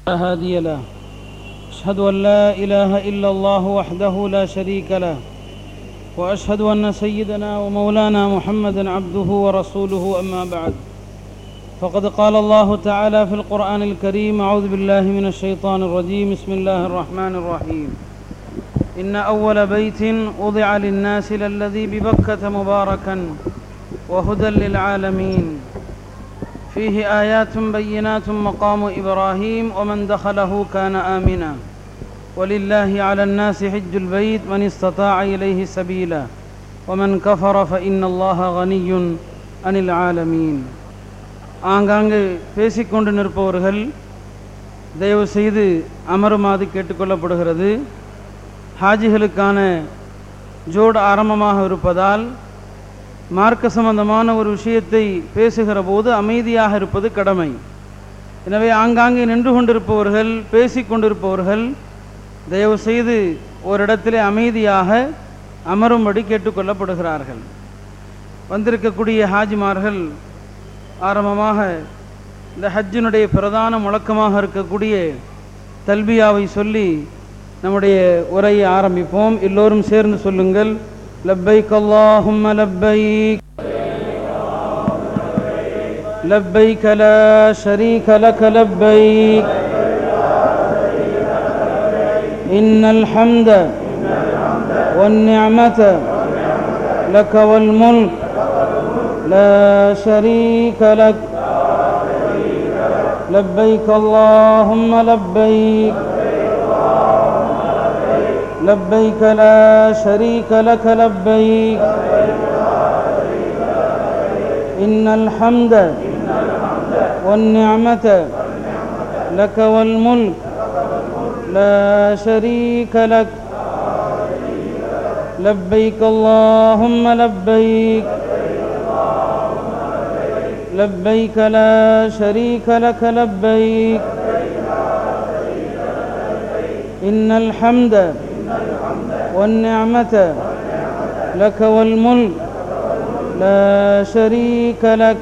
لا هادي له أشهد أن لا إله إلا الله وحده لا شريك له وأشهد أن سيدنا ومولانا محمدا عبده ورسوله أما بعد فقد قال الله تعالى في القرآن الكريم أعوذ بالله من الشيطان الرجيم بسم الله الرحمن الرحيم إن أول بيت وضع للناس للذي ببكة مباركا وهدى للعالمين فيه آيات بينات مقام إبراهيم ومن دخله كان آمنا ولله على الناس حج البيت من استطاع إليه سبيلا ومن كفر فإن الله غني عن العالمين. ஆங்காங்கு பேசிக்கொண்டு நிற்பவர்கள் தயவு செய்து அமருமாறு கேட்டுக்கொள்ளப்படுகிறது. ஹாஜிகளுக்கான ஜோடு ஆரம்பமாக இருப்பதால் மார்க்க சம்பந்தமான ஒரு விஷயத்தை பேசுகிற போது அமைதியாக இருப்பது கடமை. எனவே ஆங்காங்கே நின்று கொண்டிருப்பவர்கள் பேசிக்கொண்டிருப்பவர்கள் தயவு செய்து ஓரிடத்திலே அமைதியாக அமரும்படி கேட்டுக்கொள்ளப்படுகிறார்கள். வந்திருக்கக்கூடிய ஹாஜிமார்கள் ஆரம்பமாக இந்த ஹஜ்ஜினுடைய பிரதான முழக்கமாக இருக்கக்கூடிய தல்பியாவை சொல்லி நம்முடைய உரையை ஆரம்பிப்போம். எல்லோரும் சேர்ந்து சொல்லுங்கள். லப்பைக் அல்லாஹும்ம லப்பைக் லப்பைக் லா ஷரீக லக லப்பைக் இன்னல் ஹம்த வன் நிஅமத லக வல் முல்க் லா ஷரீக லக் லப்பைக் அல்லாஹும்ம லப்பைக் لبيك لا شريك لك لبيك إن الحمد والنعمة لك والملك لا شريك لك لبيك اللهم لبيك لبيك لا شريك لك لبيك إن الحمد والنعمة لك والملك لا شريك لك.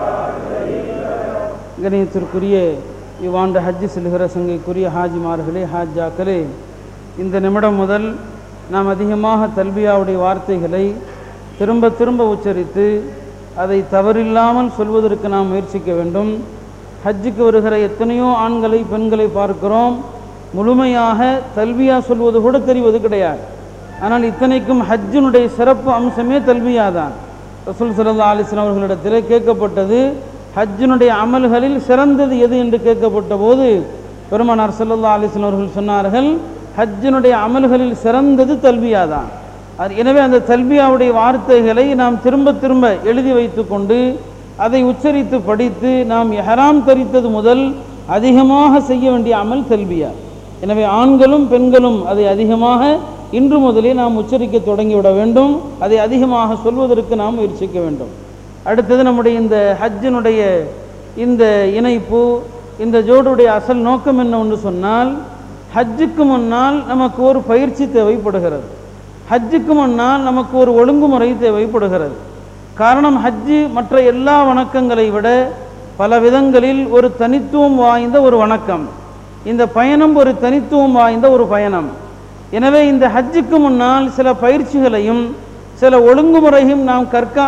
கணியத்திற்குரிய இவ்வாண்டு ஹஜ்ஜி செல்கிற சங்கைக்குரிய ஹாஜிமார்களே ஹாஜாக்களே, இந்த நிமிடம் முதல் நாம் அதிகமாக தல்பியாவுடைய வார்த்தைகளை திரும்ப திரும்ப உச்சரித்து அதை தவறில்லாமல் சொல்வதற்கு நாம் முயற்சிக்க வேண்டும். ஹஜ்ஜுக்கு வருகிற எத்தனையோ ஆண்களை பெண்களை பார்க்கிறோம், முழுமையாக தல்பியா சொல்வது கூட தெரிவது கிடையாது. ஆனால் இத்தனைக்கும் ஹஜ்ஜினுடைய சிறப்பு அம்சமே தல்பியா தான். ரசூல் ஸல்லல்லாஹு அலைஹி வஸல்லம் அவர்களிடத்திலே கேட்கப்பட்டது, ஹஜ்ஜினுடைய அமல்களில் சிறந்தது எது என்று கேட்கப்பட்ட போது பெருமானார் ஸல்லல்லாஹு அலைஹி வஸல்லம் அவர்கள் சொன்னார்கள், ஹஜ்ஜினுடைய அமல்களில் சிறந்தது தல்பியா தான். எனவே அந்த தல்பியாவுடைய வார்த்தைகளை நாம் திரும்ப திரும்ப எழுதி வைத்து கொண்டு அதை உச்சரித்து படித்து நாம் இஹ்ராம் தரித்தது முதல் அதிகமாக செய்ய வேண்டிய அமல் தல்பியா. எனவே ஆண்களும் பெண்களும் அதை அதிகமாக இன்று முதலே நாம் உச்சரிக்க தொடங்கிவிட வேண்டும். அதை அதிகமாக சொல்வதற்கு நாம் முயற்சிக்க வேண்டும். அடுத்தது நம்முடைய இந்த ஹஜ்ஜினுடைய இந்த இணைப்பு, இந்த ஜோடுடைய அசல் நோக்கம் என்ன ஒன்று சொன்னால், ஹஜ்ஜுக்கு முன்னால் நமக்கு ஒரு பயிற்சி தேவைப்படுகிறது. ஹஜ்ஜுக்கு முன்னால் நமக்கு ஒரு ஒழுங்குமுறை தேவைப்படுகிறது. காரணம், ஹஜ்ஜு மற்ற எல்லா வணக்கங்களை விட பல விதங்களில் ஒரு தனித்துவம் வாய்ந்த ஒரு வணக்கம். இந்த பயணம் ஒரு தனித்துவம் வாய்ந்த ஒரு பயணம். எனவே இந்த ஹஜ்ஜுக்கு முன்னால் சில பயிற்சிகளையும் சில ஒழுங்குமுறையும் நாம்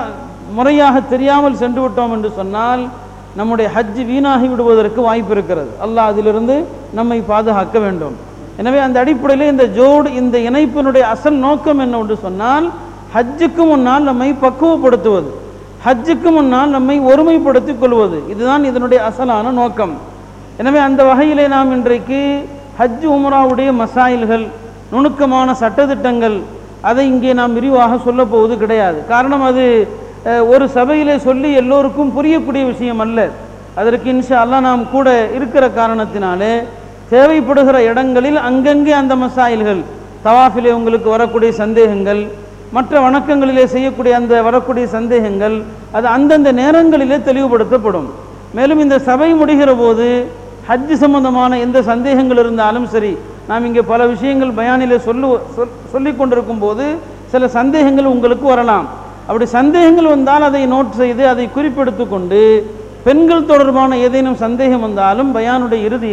முறையாக தெரியாமல் சென்று விட்டோம் என்று சொன்னால் நம்முடைய ஹஜ்ஜு வீணாகி விடுவதற்கு வாய்ப்பு இருக்கிறது. அல்லாஹ் அதிலிருந்து நம்மை பாதுகாக்க வேண்டும். எனவே அந்த அடிப்படையில் இந்த ஜோடு, இந்த இணைப்பினுடைய அசல் நோக்கம் என்ன என்று சொன்னால், ஹஜ்ஜுக்கு முன்னால் நம்மை பக்குவப்படுத்துவது, ஹஜ்ஜுக்கு முன்னால் நம்மை ஒருமைப்படுத்திக் கொள்வது. இதுதான் இதனுடைய அசலான நோக்கம். எனவே அந்த வகையிலே நாம் இன்றைக்கு ஹஜ் உம்ராவுடைய மசாயில்கள், நுணுக்கமான சட்டத்திட்டங்கள், அதை இங்கே நாம் விரிவாக சொல்ல போவது கிடையாது. காரணம், அது ஒரு சபையிலே சொல்லி எல்லோருக்கும் புரியக்கூடிய விஷயம் அல்ல. அதற்கு இன்ஷா அல்லாஹ் நாம் கூட இருக்கிற காரணத்தினாலே தேவைப்படுகிற இடங்களில் அங்கங்கே அந்த மசாயில்கள், தவாஃபிலே உங்களுக்கு வரக்கூடிய சந்தேகங்கள், மற்ற வணக்கங்களிலே செய்யக்கூடிய அந்த வரக்கூடிய சந்தேகங்கள், அது அந்தந்த நேரங்களிலே தெளிவுபடுத்தப்படும். மேலும் இந்த சபை முடிகிற போது ஹஜ் சம்பந்தமான எந்த சந்தேகங்கள் இருந்தாலும் சரி, நாம் இங்கே பல விஷயங்கள் பயானிலே சொல்லிக் கொண்டிருக்கும் போது சில சந்தேகங்கள் உங்களுக்கு வரலாம். அப்படி சந்தேகங்கள் வந்தால் அதை நோட் செய்து அதை குறிப்பெடுத்து கொண்டு பெண்கள் தொடர்பான ஏதேனும் சந்தேகம் வந்தாலும் பயானுடைய இறுதியிலே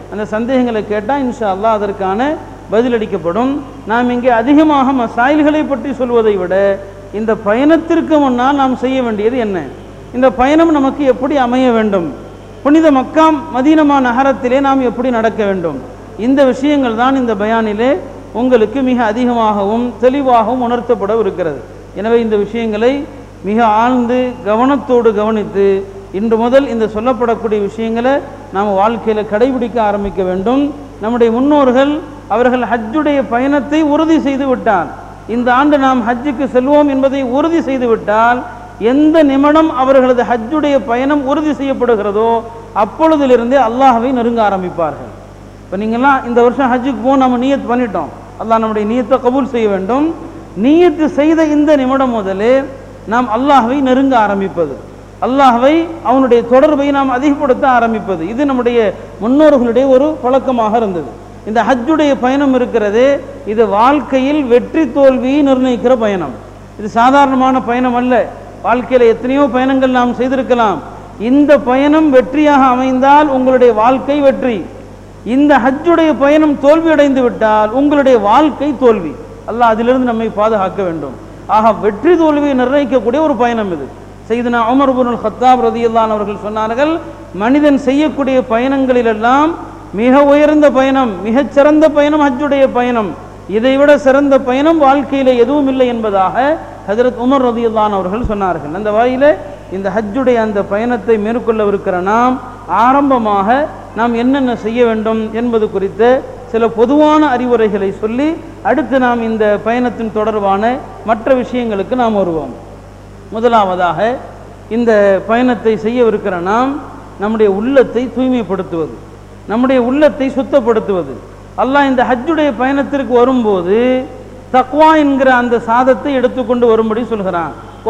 அந்த சந்தேகங்களை கேட்டால் இன்ஷா அல்லாஹ் அதற்கான பதிலளிக்கப்படும். நாம் இங்கே அதிகமாக மசாயில்களை பற்றி சொல்வதை விட இந்த பயணத்திற்கு முன்னால் நாம் செய்ய வேண்டியது என்ன, இந்த பயணம் நமக்கு எப்படி அமைய வேண்டும், புனித மக்கா மதீனா நகரத்திலே நாம் எப்படி நடக்க வேண்டும், இந்த விஷயங்கள் தான் இந்த பயானிலே உங்களுக்கு மிக அதிகமாகவும் தெளிவாகவும் உணர்த்தப்பட இருக்கிறது. எனவே இந்த விஷயங்களை மிக ஆழ்ந்து கவனத்தோடு கவனித்து இன்று முதல் இந்த சொல்லப்படக்கூடிய விஷயங்களை நாம் வாழ்க்கையில் கடைபிடிக்க ஆரம்பிக்க வேண்டும். நம்முடைய முன்னோர்கள் அவர்கள் ஹஜ்ஜுடைய பயணத்தை உறுதி செய்து விட்டால், இந்த ஆண்டு நாம் ஹஜ்ஜுக்கு செல்வோம் என்பதை உறுதி செய்து விட்டால், எந்த நிமிடம் அவர்களது ஹஜ்ஜுடைய பயணம் உறுதி செய்யப்படுகிறதோ அப்பொழுதிலிருந்தே அல்லாஹ்வை நெருங்க ஆரம்பிப்பார்கள். இப்போ நீங்கள்லாம் இந்த வருஷம் ஹஜ்ஜுக்கு போக நம்ம நியத் பண்ணிட்டோம், அல்லாஹ் நம்முடைய நியத்தை கபூல் செய்ய வேண்டும். நியத்து செய்த இந்த நிமிடம் முதலே நாம் அல்லாஹ்வை நெருங்க ஆரம்பிப்பது, அல்லாஹ்வை அவனுடைய தொடர்பை நாம் அதிகப்படுத்த ஆரம்பிப்பது, இது நம்முடைய முன்னோர்களுடைய ஒரு பழக்கமாக இருந்தது. இந்த ஹஜ்ஜுடைய பயணம் இருக்கிறது, இது வாழ்க்கையில் வெற்றி தோல்வியை நிர்ணயிக்கிற பயணம். இது சாதாரணமான பயணம் அல்ல. வாழ்க்கையில் எத்தனையோ பயணங்கள் நாம் செய்திருக்கலாம். இந்த பயணம் வெற்றியாக அமைந்தால் உங்களுடைய வாழ்க்கை வெற்றி, இந்த ஹஜ்ஜுடைய பயணம் தோல்வியடைந்து விட்டால் உங்களுடைய வாழ்க்கை தோல்வி. அல்லாஹ் அதிலிருந்து நம்மை பாதுகாக்க வேண்டும். ஆக வெற்றி தோல்வியை நிர்ணயிக்கக்கூடிய ஒரு பயணம் இது. சையதுனா உமர் இப்னுல் கத்தாப் ரலியல்லாஹு அன்ஹு அவர்கள் சொன்னார்கள், மனிதன் செய்யக்கூடிய பயணங்களிலெல்லாம் மிக உயர்ந்த பயணம், மிகச்சிறந்த பயணம் ஹஜ்ஜுடைய பயணம், இதைவிட சிறந்த பயணம் வாழ்க்கையில எதுவும் இல்லை என்பதாக ஹஜ்ரத் உமர் ரலியல்லாஹு அன்ஹு அவர்கள் சொன்னார்கள். அந்த வகையிலே இந்த ஹஜ்ஜுடைய அந்த பயணத்தை மேற்கொள்ளவிருக்கிற நாம் ஆரம்பமாக நாம் என்னென்ன செய்ய வேண்டும் என்பது குறித்த சில பொதுவான அறிவுரைகளை சொல்லி அடுத்து நாம் இந்த பயணத்தின் தொடர்பான மற்ற விஷயங்களுக்கு நாம் வருவோம். முதலாவதாக இந்த பயணத்தை செய்யவிருக்கிற நாம் நம்முடைய உள்ளத்தை தூய்மைப்படுத்துவது, நம்முடைய உள்ளத்தை சுத்தப்படுத்துவது. அல்லாஹ் இந்த ஹஜ்ஜுடைய பயணத்திற்கு வரும்போது தக்வா என்கிற அந்த சாதத்தை எடுத்துக்கொண்டு வரும்படி சொல்கிறான்.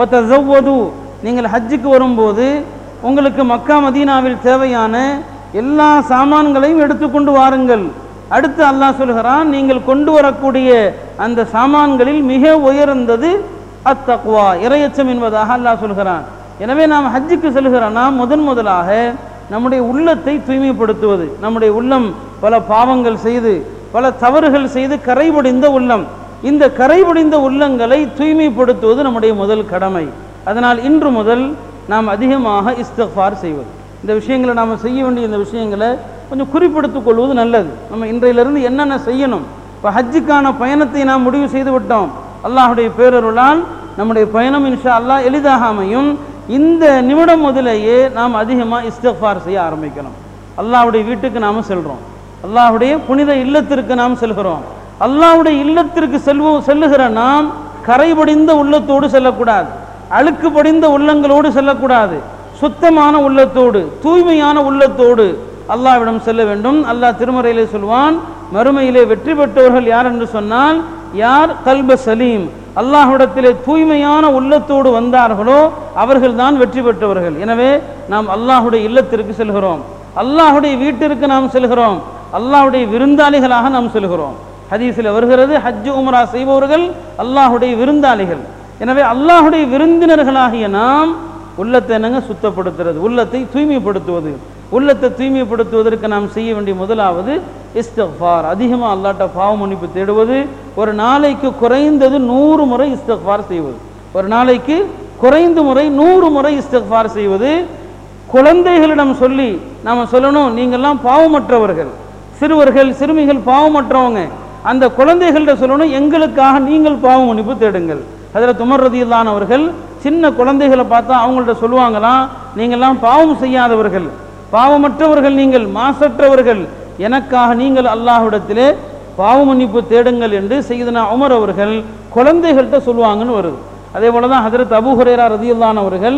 நீங்கள் ஹஜ்ஜுக்கு வரும்போது உங்களுக்கு மக்கா மதீனாவில் தேவையான எல்லா சாமான்களையும் எடுத்துக்கொண்டு வாருங்கள். அடுத்து அல்லாஹ் சொல்கிறான், நீங்கள் கொண்டு வரக்கூடிய அந்த சாமான்களில் மிக உயர்ந்தது அத்தக்வா, இறையச்சம் என்பதாக அல்லாஹ் சொல்கிறான். எனவே நாம் ஹஜ்ஜுக்கு செல்கிற நாம் முதலாக நம்முடைய உள்ளத்தை தூய்மைப்படுத்துவது. நம்முடைய உள்ளம் பல பாவங்கள் செய்து பல தவறுகள் செய்து கரைபடிந்த உள்ளம், இந்த கரைபடிந்த உள்ளங்களை தூய்மைப்படுத்துவது நம்முடைய முதல் கடமை. அதனால் இன்று முதல் நாம் அதிகமாக இஸ்திக்ஃபார் செய்வது, இந்த விஷயங்களை நாம் செய்ய வேண்டிய இந்த விஷயங்களை கொஞ்சம் குறிப்பிடுத்திக் கொள்வது நல்லது. நம்ம இன்றையிலிருந்து என்னென்ன செய்யணும். இப்போ ஹஜ்ஜுக்கான பயணத்தை நாம் முடிவு செய்து விட்டோம். அல்லாஹுடைய பேரருளால் நம்முடைய பயணம் இன்ஷா அல்லாஹ் எளிதாக அமையும். இந்த நிமிடம் முதலேயே நாம் அதிகமாக இஸ்திக்ஃபார் செய்ய ஆரம்பிக்கணும். அல்லாஹுடைய வீட்டுக்கு நாம் செல்கிறோம், அல்லாஹுடைய புனித இல்லத்திற்கு நாம் செல்கிறோம். அல்லாஹுடைய இல்லத்திற்கு செல்லுகிற நாம் கரைபடிந்த உள்ளத்தோடு செல்லக்கூடாது, அழுக்கு படிந்த உள்ளங்களோடு செல்லக்கூடாது. சுத்தமான உள்ளத்தோடு தூய்மையான உள்ளத்தோடு அல்லாஹ்விடம் செல்ல வேண்டும். அல்லாஹ் திருமறையிலே சொல்வான், மறுமையிலே வெற்றி பெற்றவர்கள் யார் என்று சொன்னால், யார் கல்ப சலீம், அல்லாஹ்விடத்திலே தூய்மையான உள்ளத்தோடு வந்தார்களோ அவர்கள் தான் வெற்றி பெற்றவர்கள். எனவே நாம் அல்லாஹுடைய இல்லத்திற்கு செல்கிறோம், அல்லாஹுடைய வீட்டிற்கு நாம் செல்கிறோம், அல்லாஹுடைய விருந்தாளிகளாக நாம் செல்கிறோம். ஹதீஸில் வருகிறது, ஹஜ் உம்ரா செய்பவர்கள் அல்லாஹுடைய விருந்தாளிகள். எனவே அல்லாஹுடைய விருந்தினர்களாகிய நாம் உள்ளத்தை என்னங்க சுத்தப்படுத்துறது, உள்ளத்தை தூய்மைப்படுத்துவது. உள்ளத்தை தூய்மைப்படுத்துவதற்கு நாம் செய்ய வேண்டிய முதலாவது இஸ்திக்ஃபார், அதிகமாக அல்லாஹ்ட்ட பாவ மன்னிப்பு தேடுவது. ஒரு நாளைக்கு குறைந்தது 100 முறை இஸ்திக்ஃபார் செய்வது, ஒரு நாளைக்கு குறைந்த முறை 100 முறை இஸ்திக்ஃபார் செய்வது. குழந்தைகளிடம் சொல்லி நாம் சொல்லணும், நீங்கள்லாம் பாவமற்றவர்கள், சிறுவர்கள் சிறுமிகள் பாவமற்றவங்க. அந்த குழந்தைகள்கிட்ட சொல்லணும், எங்களுக்காக நீங்கள் பாவ மன்னிப்பு தேடுங்கள். ஹஜ்ரத் உமர் ரலியல்லாஹு அன்ஹு அவர்கள் சின்ன குழந்தைகளை பார்த்தா அவங்கள்ட்ட சொல்லுவாங்களாம், நீங்கள்லாம் பாவம் செய்யாதவர்கள், பாவமற்றவர்கள், நீங்கள் மாசற்றவர்கள், எனக்காக நீங்கள் அல்லாஹ்விடத்திலே பாவ மன்னிப்பு தேடுங்கள் என்று சையதுனா உமர் அவர்கள் குழந்தைகள்கிட்ட சொல்லுவாங்கன்னு வருது. அதே போல தான் ஹஜ்ரத் அபூ ஹுரைரா ரலியல்லாஹு அன்ஹு அவர்கள்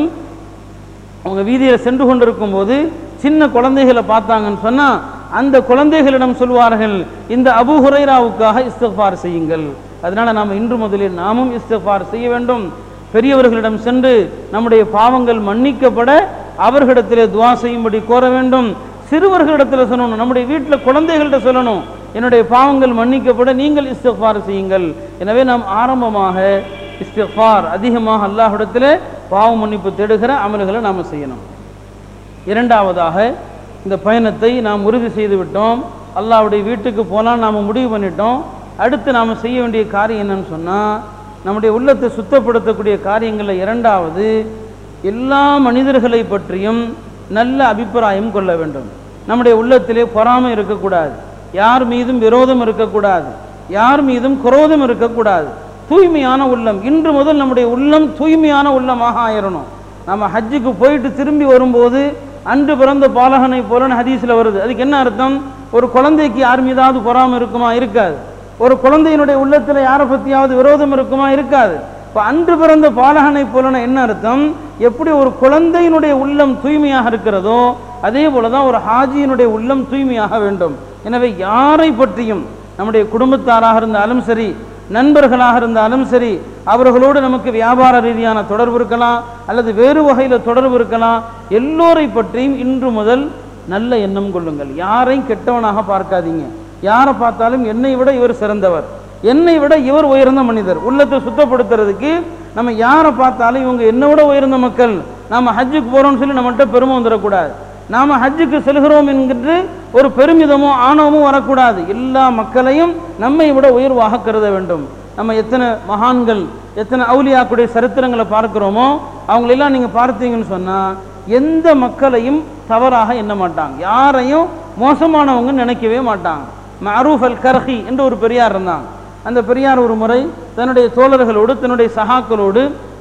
அவங்க வீதியில் சென்று கொண்டிருக்கும் போது சின்ன குழந்தைகளை பார்த்தாங்கன்னு சொன்னால் அந்த குழந்தைகளிடம் சொல்வார்கள், இந்த அபூ ஹுரைராவுக்காக இஸ்திக்ஃபார் செய்யுங்கள். அதனால நாம் இன்று முதலில் நாமும் இஸ்திக்ஃபார் செய்ய வேண்டும். பெரியவர்களிடம் சென்று நம்முடைய பாவங்கள் மன்னிக்கப்பட அவர்களிடத்திலே துஆ செய்யும்படி கோர வேண்டும். சிறுவர்களிடத்தில் சொல்லணும், நம்முடைய வீட்டில் குழந்தைகள்கிட்ட சொல்லணும், என்னுடைய பாவங்கள் மன்னிக்கப்பட நீங்கள் இஸ்திக்ஃபார் செய்யுங்கள். எனவே நாம் ஆரம்பமாக இஸ்திக்ஃபார், அதிகமாக அல்லாஹ்விடத்திலே பாவ மன்னிப்பு தேடுகிற அமல்களை நாம் செய்யணும். இரண்டாவதாக இந்த பயணத்தை நாம் உறுதி செய்து விட்டோம், அல்லாஹ்வுடைய வீட்டுக்கு போகலாம் நாம் முடிவு பண்ணிட்டோம். அடுத்து நாம் செய்ய வேண்டிய காரியம் என்னன்னு சொன்னால், நம்முடைய உள்ளத்தை சுத்தப்படுத்தக்கூடிய காரியங்களில் இரண்டாவது, எல்லா மனிதர்களை பற்றியும் நல்ல அபிப்பிராயம் கொள்ள வேண்டும். நம்முடைய உள்ளத்திலே பொறாமை இருக்கக்கூடாது, யார் மீதும் விரோதம் இருக்கக்கூடாது, யார் மீதும் குரோதம் இருக்கக்கூடாது. தூய்மையான உள்ளம், இன்று முதல் நம்முடைய உள்ளம் தூய்மையான உள்ளமாக ஆயிரணும். நம்ம ஹஜ்ஜுக்கு போயிட்டு திரும்பி வரும்போது அன்று பிறந்த பாலகனை போலன்னு ஹதீஸில் வருது. அதுக்கு என்ன அர்த்தம்? ஒரு குழந்தைக்கு யார் மீதாவது பொறாமை இருக்குமா? இருக்காது. ஒரு குழந்தையினுடைய உள்ளத்தில் யாரை பற்றியாவது விரோதம் இருக்குமா? இருக்காது. இப்போ அன்று பிறந்த பாலகனை போலன்னு என்ன அர்த்தம்? எப்படி ஒரு குழந்தையினுடைய உள்ளம் தூய்மையாக இருக்கிறதோ அதே போல தான் ஒரு ஹாஜியினுடைய உள்ளம் தூய்மையாக வேண்டும். எனவே யாரை பற்றியும், நம்முடைய குடும்பத்தாராக இருந்தாலும் சரி, நண்பர்களாக இருந்தாலும் சரி, அவர்களோடு நமக்கு வியாபார ரீதியான தொடர்பு இருக்கலாம் அல்லது வேறு வகையில் தொடர்பு இருக்கலாம், எல்லோரை பற்றியும் இன்று முதல் நல்ல எண்ணம் கொள்ளுங்கள். யாரையும் கெட்டவனாக பார்க்காதீங்க. யாரை பார்த்தாலும் என்னை விட இவர் சிறந்தவர், என்னை விட இவர் உயர்ந்த மனிதர். உள்ளத்தை சுத்தப்படுத்துறதுக்கு நம்ம யாரை பார்த்தாலும் இவங்க என்னை விட உயர்ந்த மக்கள், நாம் ஹஜ்ஜுக்கு போகிறோம்னு சொல்லி நம்மகிட்ட பெருமை வந்துடக்கூடாது. நாம் ஹஜ்ஜுக்கு செல்கிறோம் என்கின்ற ஒரு பெருமிதமோ ஆணவமோ வரக்கூடாது. எல்லா மக்களையும் நம்மை விட உயர்வாக கருத வேண்டும். நம்ம எத்தனை மகான்கள், எத்தனை அவுலியாக்குடைய சரித்திரங்களை பார்க்கிறோமோ அவங்களெல்லாம் நீங்கள் பார்த்தீங்கன்னு சொன்னால் எந்த மக்களையும் தவறாக எண்ண மாட்டாங்க, யாரையும் மோசமானவங்க நினைக்கவே மாட்டாங்க. மஅரூஃப் அல் கர்ஹி என்று ஒரு பெரியார் இருந்தாங்க. அந்த பெரியார் ஒரு முறை தன்னுடைய தோழர்களோடு, தன்னுடைய சகாக்களோடு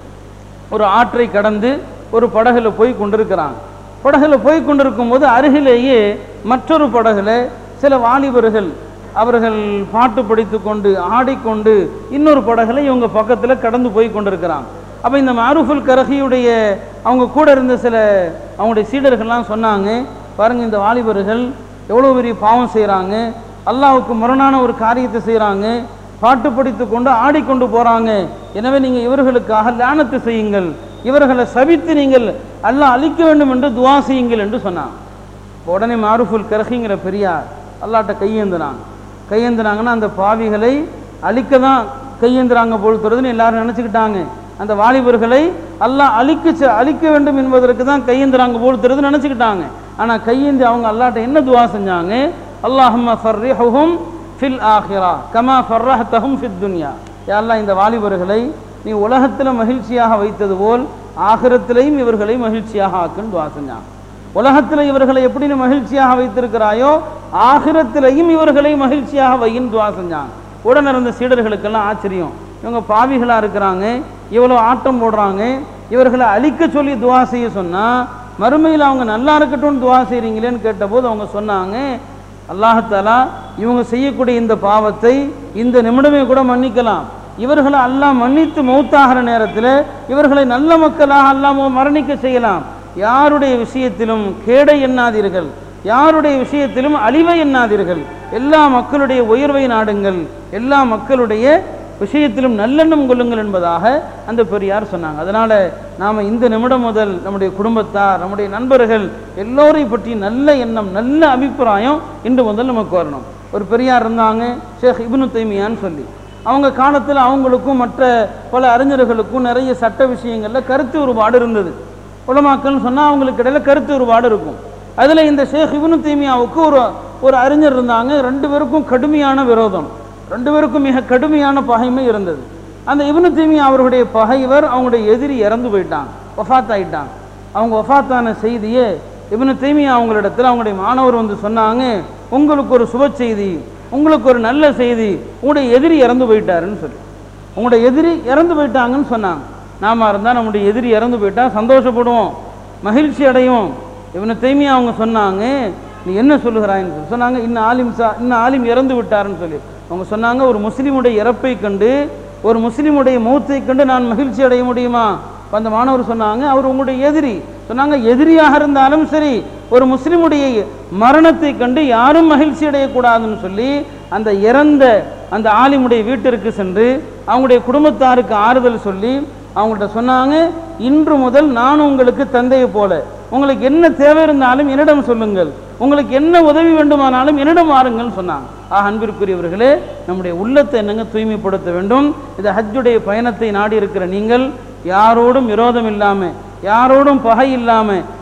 ஒரு ஆற்றை கடந்து ஒரு படகுல போய் கொண்டிருக்கிறாங்க. படகுல போய் கொண்டிருக்கும் போது அருகிலேயே மற்றொரு படகுல சில வாலிபர்கள் அவர்கள் பாட்டு படித்து கொண்டு ஆடிக்கொண்டு இன்னொரு படகுல இவங்க பக்கத்தில் கடந்து போய் கொண்டிருக்கிறாங்க. அப்போ இந்த மஅரூஃபுல் கர்ஹியுடைய அவங்க கூட இருந்த சில அவங்களுடைய சீடர்கள்லாம் சொன்னாங்க, பாருங்க இந்த வாலிபர்கள் எவ்வளோ பெரிய பாவம் செய்கிறாங்க, அல்லாஹ்வுக்கு முரணான ஒரு காரியத்தை செய்கிறாங்க, பாட்டு படித்து கொண்டு ஆடிக்கொண்டு போகிறாங்க. எனவே நீங்கள் இவர்களுக்காக லானத்து செய்யுங்கள், இவர்களை சபித்து நீங்கள் அல்லாஹ் அழிக்க வேண்டும் என்று துவா செய்யுங்கள் என்று சொன்னாங்க. உடனே மஅரூஃபுல் கர்ஹிங்கிற பெரியார் அல்லாஹ்ட்ட கையேந்தினாங்கன்னா அந்த பாவிகளை அழிக்க தான் கையேந்துறாங்க போல் தருதுன்னு எல்லாரும் நினச்சிக்கிட்டாங்க. அந்த வாலிபர்களை அல்லாஹ் அழிக்க வேண்டும் என்பதற்கு தான் கையேந்துறாங்க போல் தருதுன்னு நினச்சிக்கிட்டாங்க. ஆனால் கையேந்தி அவங்க அல்லாஹ்ட்ட என்ன துவா செஞ்சாங்க? அல்லாஹும்ம ஃபர்ரிஹும் ஃபில் ஆஹிரா கமா ஃபர்ரஹ்தஹும் ஃபித் துன்யா. யா அல்லாஹ், இந்த வாலிபர்களை நீ உலகத்தில் மகிழ்ச்சியாக வைத்தது போல் ஆகிரத்திலையும் இவர்களை மகிழ்ச்சியாக ஆக்குன்னு துவா செஞ்சாங்க. உலகத்தில் இவர்களை எப்படி நீ மகிழ்ச்சியாக வைத்திருக்கிறாயோ ஆகிரத்திலையும் இவர்களை மகிழ்ச்சியாக வையின்னு துவா செஞ்சாங்க. உடனே இருந்த சீடர்களுக்கெல்லாம் ஆச்சரியம், இவங்க பாவிகளாக இருக்கிறாங்க, இவ்வளோ ஆட்டம் போடுறாங்க, இவர்களை அழிக்க சொல்லி துவா செய்ய சொன்னால் மறுமையில் அவங்க நல்லா இருக்கட்டும்னு துவா செய்கிறீங்களேன்னு கேட்டபோது அவங்க சொன்னாங்க, அல்லாஹ் தஆலா இவங்க செய்யக்கூடிய இந்த பாவத்தை இந்த நிமிடமே கூட மன்னிக்கலாம், இவர்களை அல்லாஹ் மன்னித்து மௌத்தாகிற நேரத்தில் இவர்களை நல்ல மக்களாக அல்லாஹ் மரணிக்க செய்யலாம். யாருடைய விஷயத்திலும் கேடை எண்ணாதீர்கள், யாருடைய விஷயத்திலும் அழிவை எண்ணாதீர்கள், எல்லா மக்களுடைய உயர்வை நாடுங்கள், எல்லா மக்களுடைய விஷயத்திலும் நல்லெண்ணம் கொள்ளுங்கள் என்பதாக அந்த பெரியார் சொன்னாங்க. அதனால் நாம் இந்த நிமிடம் முதல் நம்முடைய குடும்பத்தார், நம்முடைய நண்பர்கள் எல்லோரையும் பற்றி நல்ல எண்ணம், நல்ல அபிப்பிராயம் இன்று முதல் நமக்கு வரணும். ஒரு பெரியார் இருந்தாங்க, ஷேக் இப்னு தைமியான்னு சொல்லி. அவங்க காலத்தில் அவங்களுக்கும் மற்ற பல அறிஞர்களுக்கும் நிறைய சட்ட விஷயங்களில் கருத்து வேறுபாடு இருந்தது. உலமாக்கள்னு சொன்னால் அவங்களுக்கு இடையில கருத்து வேறுபாடு இருக்கும். அதில் இந்த ஷேக் இப்னு தைமியாவுக்கு ஒரு அறிஞர் இருந்தாங்க. ரெண்டு பேருக்கும் கடுமையான விரோதம், ரெண்டு பேருக்கும் மிக கடுமையான பகைமை இருந்தது. அந்த இப்னு தைமியா அவர்களுடைய பகைவர், அவங்களுடைய எதிரி இறந்து போயிட்டாங்க, வஃபாத் ஆகிட்டாங்க. அவங்க வஃபாத்தான செய்தியே இப்னு தைமியா அவங்களிடத்தில் அவங்களுடைய மாணவர் வந்து சொன்னாங்க, உங்களுக்கு ஒரு சுப செய்தி, உங்களுக்கு ஒரு நல்ல செய்தி, உங்களுடைய எதிரி இறந்து போயிட்டாருன்னு சொல்லி. உங்களுடைய எதிரி இறந்து போயிட்டாங்கன்னு சொன்னாங்க. நாம இருந்தால் நம்முடைய எதிரி இறந்து போயிட்டா சந்தோஷப்படுவோம், மகிழ்ச்சி அடையும். இப்னு தைமியா அவங்க சொன்னாங்க, நீ என்ன சொல்லுகிறாய்ன்னு சொல்லி சொன்னாங்க. இன்னும் ஆலிம் இறந்து விட்டாருன்னு சொல்லி அவங்க சொன்னாங்க, ஒரு முஸ்லீமுடைய இறப்பை கண்டு, ஒரு முஸ்லீமுடைய மௌத்தை கண்டு நான் மகிழ்ச்சி அடைய முடியுமா? அந்த மாணவர் சொன்னாங்க, அவர் உங்களுடைய எதிரி. சொன்னாங்க, எதிரியாக இருந்தாலும் சரி ஒரு முஸ்லிமுடைய மரணத்தை கண்டு யாரும் மகிழ்ச்சி அடையக்கூடாதுன்னு சொல்லி அந்த இறந்த அந்த ஆலிமுடைய வீட்டிற்கு சென்று அவங்களுடைய குடும்பத்தாருக்கு ஆறுதல் சொல்லி அவங்கள்ட்ட சொன்னாங்க, இன்று முதல் நான் உங்களுக்கு தந்தையை போல, உங்களுக்கு என்ன தேவை இருந்தாலும் என்னிடம் சொல்லுங்கள், உங்களுக்கு என்ன உதவி வேண்டுமானாலும் என்னிடம் வாருங்கள் சொன்னாங்க. அன்பிற்குரியவர்களே, நம்முடைய உள்ளத்தை என்னங்க தூய்மைப்படுத்த வேண்டும். இது ஹஜ்ஜுடைய பயணத்தை நாடி இருக்கிற நீங்கள் யாரோடும் விரோதம் இல்லாமல், யாரோடும் பகை இல்லாமல்,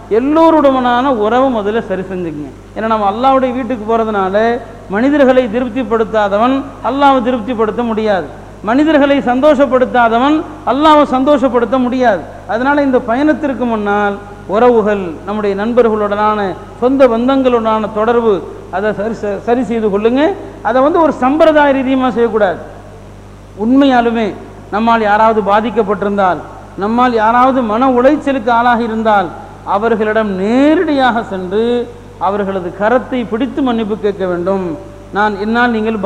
எல்லோருடனான உறவு முதல்ல சரி செஞ்சுக்குங்க. ஏன்னா நம்ம அல்லாஹ்வுடைய வீட்டுக்கு போகிறதுனால மனிதர்களை திருப்திப்படுத்தாதவன் அல்லாஹ்வை திருப்திப்படுத்த முடியாது, மனிதர்களை சந்தோஷப்படுத்தாதவன் அல்லாஹ்வை சந்தோஷப்படுத்த முடியாது. அதனால இந்த பயணத்திற்கு முன்னால் உறவுகள், நம்முடைய நண்பர்களுடனான சொந்த பந்தங்களுடனான தொடர்பு அதை சரி செய்து கொள்ளுங்க. அதை ஒரு சம்பிரதாய ரீதியமாக செய்யக்கூடாது. உண்மையாலுமே நம்மால் யாராவது பாதிக்கப்பட்டிருந்தால், நம்மால் யாராவது மன உளைச்சலுக்கு ஆளாகி இருந்தால் அவர்களிடம் நேரடியாக சென்று அவர்களது கரத்தை பிடித்து மன்னிப்பு கேட்க வேண்டும். என்னால் நீங்கள்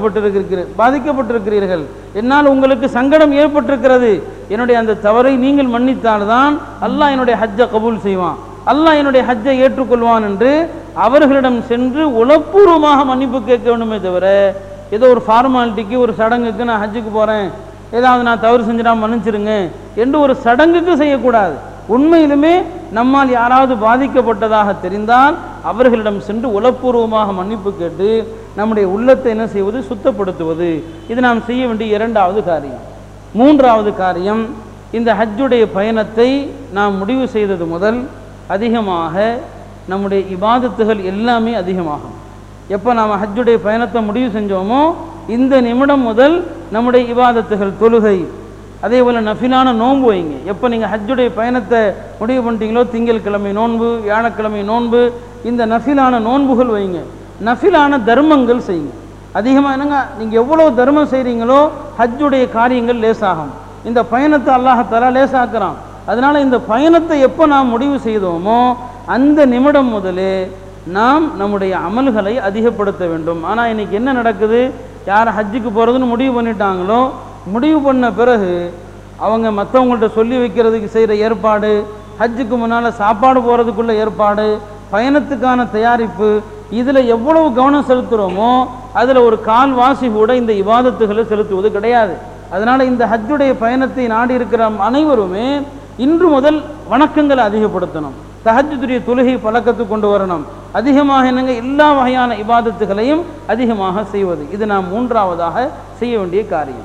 பாதிக்கப்பட்டிருக்கிறீர்கள், என்னால் உங்களுக்கு சங்கடம் ஏற்பட்டிருக்கிறது, என்னுடைய அந்த தவறை நீங்கள் மன்னித்தால்தான் அல்லாஹ் என்னுடைய ஹஜ்ஜை கபூல் செய்வான், அல்லாஹ் என்னுடைய ஹஜ்ஜை ஏற்றுக்கொள்வான் என்று அவர்களிடம் சென்று உளப்பூர்வமாக மன்னிப்பு கேட்க வேண்டுமே தவிர, ஏதோ ஒரு ஃபார்மாலிட்டிக்கு, ஒரு சடங்குக்கு நான் ஹஜ்ஜுக்கு போகிறேன், ஏதாவது நான் தவறு செஞ்சுட்டா மன்னிச்சிருங்க என்று ஒரு சடங்குக்கு செய்யக்கூடாது. உண்மையிலுமே நம்மால் யாராவது பாதிக்கப்பட்டதாக தெரிந்தால் அவர்களிடம் சென்று உளப்பூர்வமாக மன்னிப்பு கேட்டு நம்முடைய உள்ளத்தை என்ன செய்வது, சுத்தப்படுத்துவது. இது நாம் செய்ய வேண்டிய இரண்டாவது காரியம். மூன்றாவது காரியம், இந்த ஹஜ்ஜுடைய பயணத்தை நாம் முடிவு செய்தது முதல் அதிகமாக நம்முடைய இபாதத்துகள் எல்லாமே அதிகமாகும். எப்போ நாம் ஹஜ்ஜுடைய பயணத்தை முடிவு செஞ்சோமோ இந்த நிமிடம் முதல் நம்முடைய இபாதத்துகள், தொழுகை, அதே போல் நஃபிலான நோன்பு வைங்க. எப்போ நீங்கள் ஹஜ்ஜுடைய பயணத்தை முடிவு பண்ணிட்டீங்களோ திங்கட்கிழமை நோன்பு, வியாழக்கிழமை நோன்பு, இந்த நஃபிலான நோன்புகள் வைங்க. நஃபிலான தர்மங்கள் செய்யுங்க. அதிகமாக என்னங்க, நீங்கள் எவ்வளோ தர்மம் செய்கிறீங்களோ ஹஜ்ஜுடைய காரியங்கள் லேசாகும். இந்த பயணத்தை அல்லாஹ் தஆலா லேசாக்குறான். அதனால் இந்த பயணத்தை எப்போ நாம் முடிவு செய்தோமோ அந்த நிமிடம் முதலே நாம் நம்முடைய அமல்களை அதிகப்படுத்த வேண்டும். ஆனால் இன்றைக்கி என்ன நடக்குது, யார் ஹஜ்ஜுக்கு போகிறதுன்னு முடிவு பண்ணிட்டாங்களோ முடிவு பண்ண பிறகு அவங்க மற்றவங்கள்ட்ட சொல்லி வைக்கிறதுக்கு செய்கிற ஏற்பாடு, ஹஜ்ஜுக்கு முன்னால் சாப்பாடு போகிறதுக்குள்ள ஏற்பாடு, பயணத்துக்கான தயாரிப்பு, இதில் எவ்வளவு கவனம் செலுத்துகிறோமோ அதில் ஒரு கால்வாசி கூட இந்த இபாதத்துகளை செலுத்துவது கிடையாது. அதனால் இந்த ஹஜ்ஜுடைய பயணத்தை நாடி இருக்கிற அனைவருமே இன்று முதல் வணக்கங்களை அதிகப்படுத்தணும், தஹஜ்ஜுடைய தொழுகை பழக்கத்து கொண்டு வரணும், அதிகமாக என்னங்க எல்லா வகையான இபாதத்துகளையும் அதிகமாக செய்வது. இது நாம் மூன்றாவதாக செய்ய வேண்டிய காரியம்.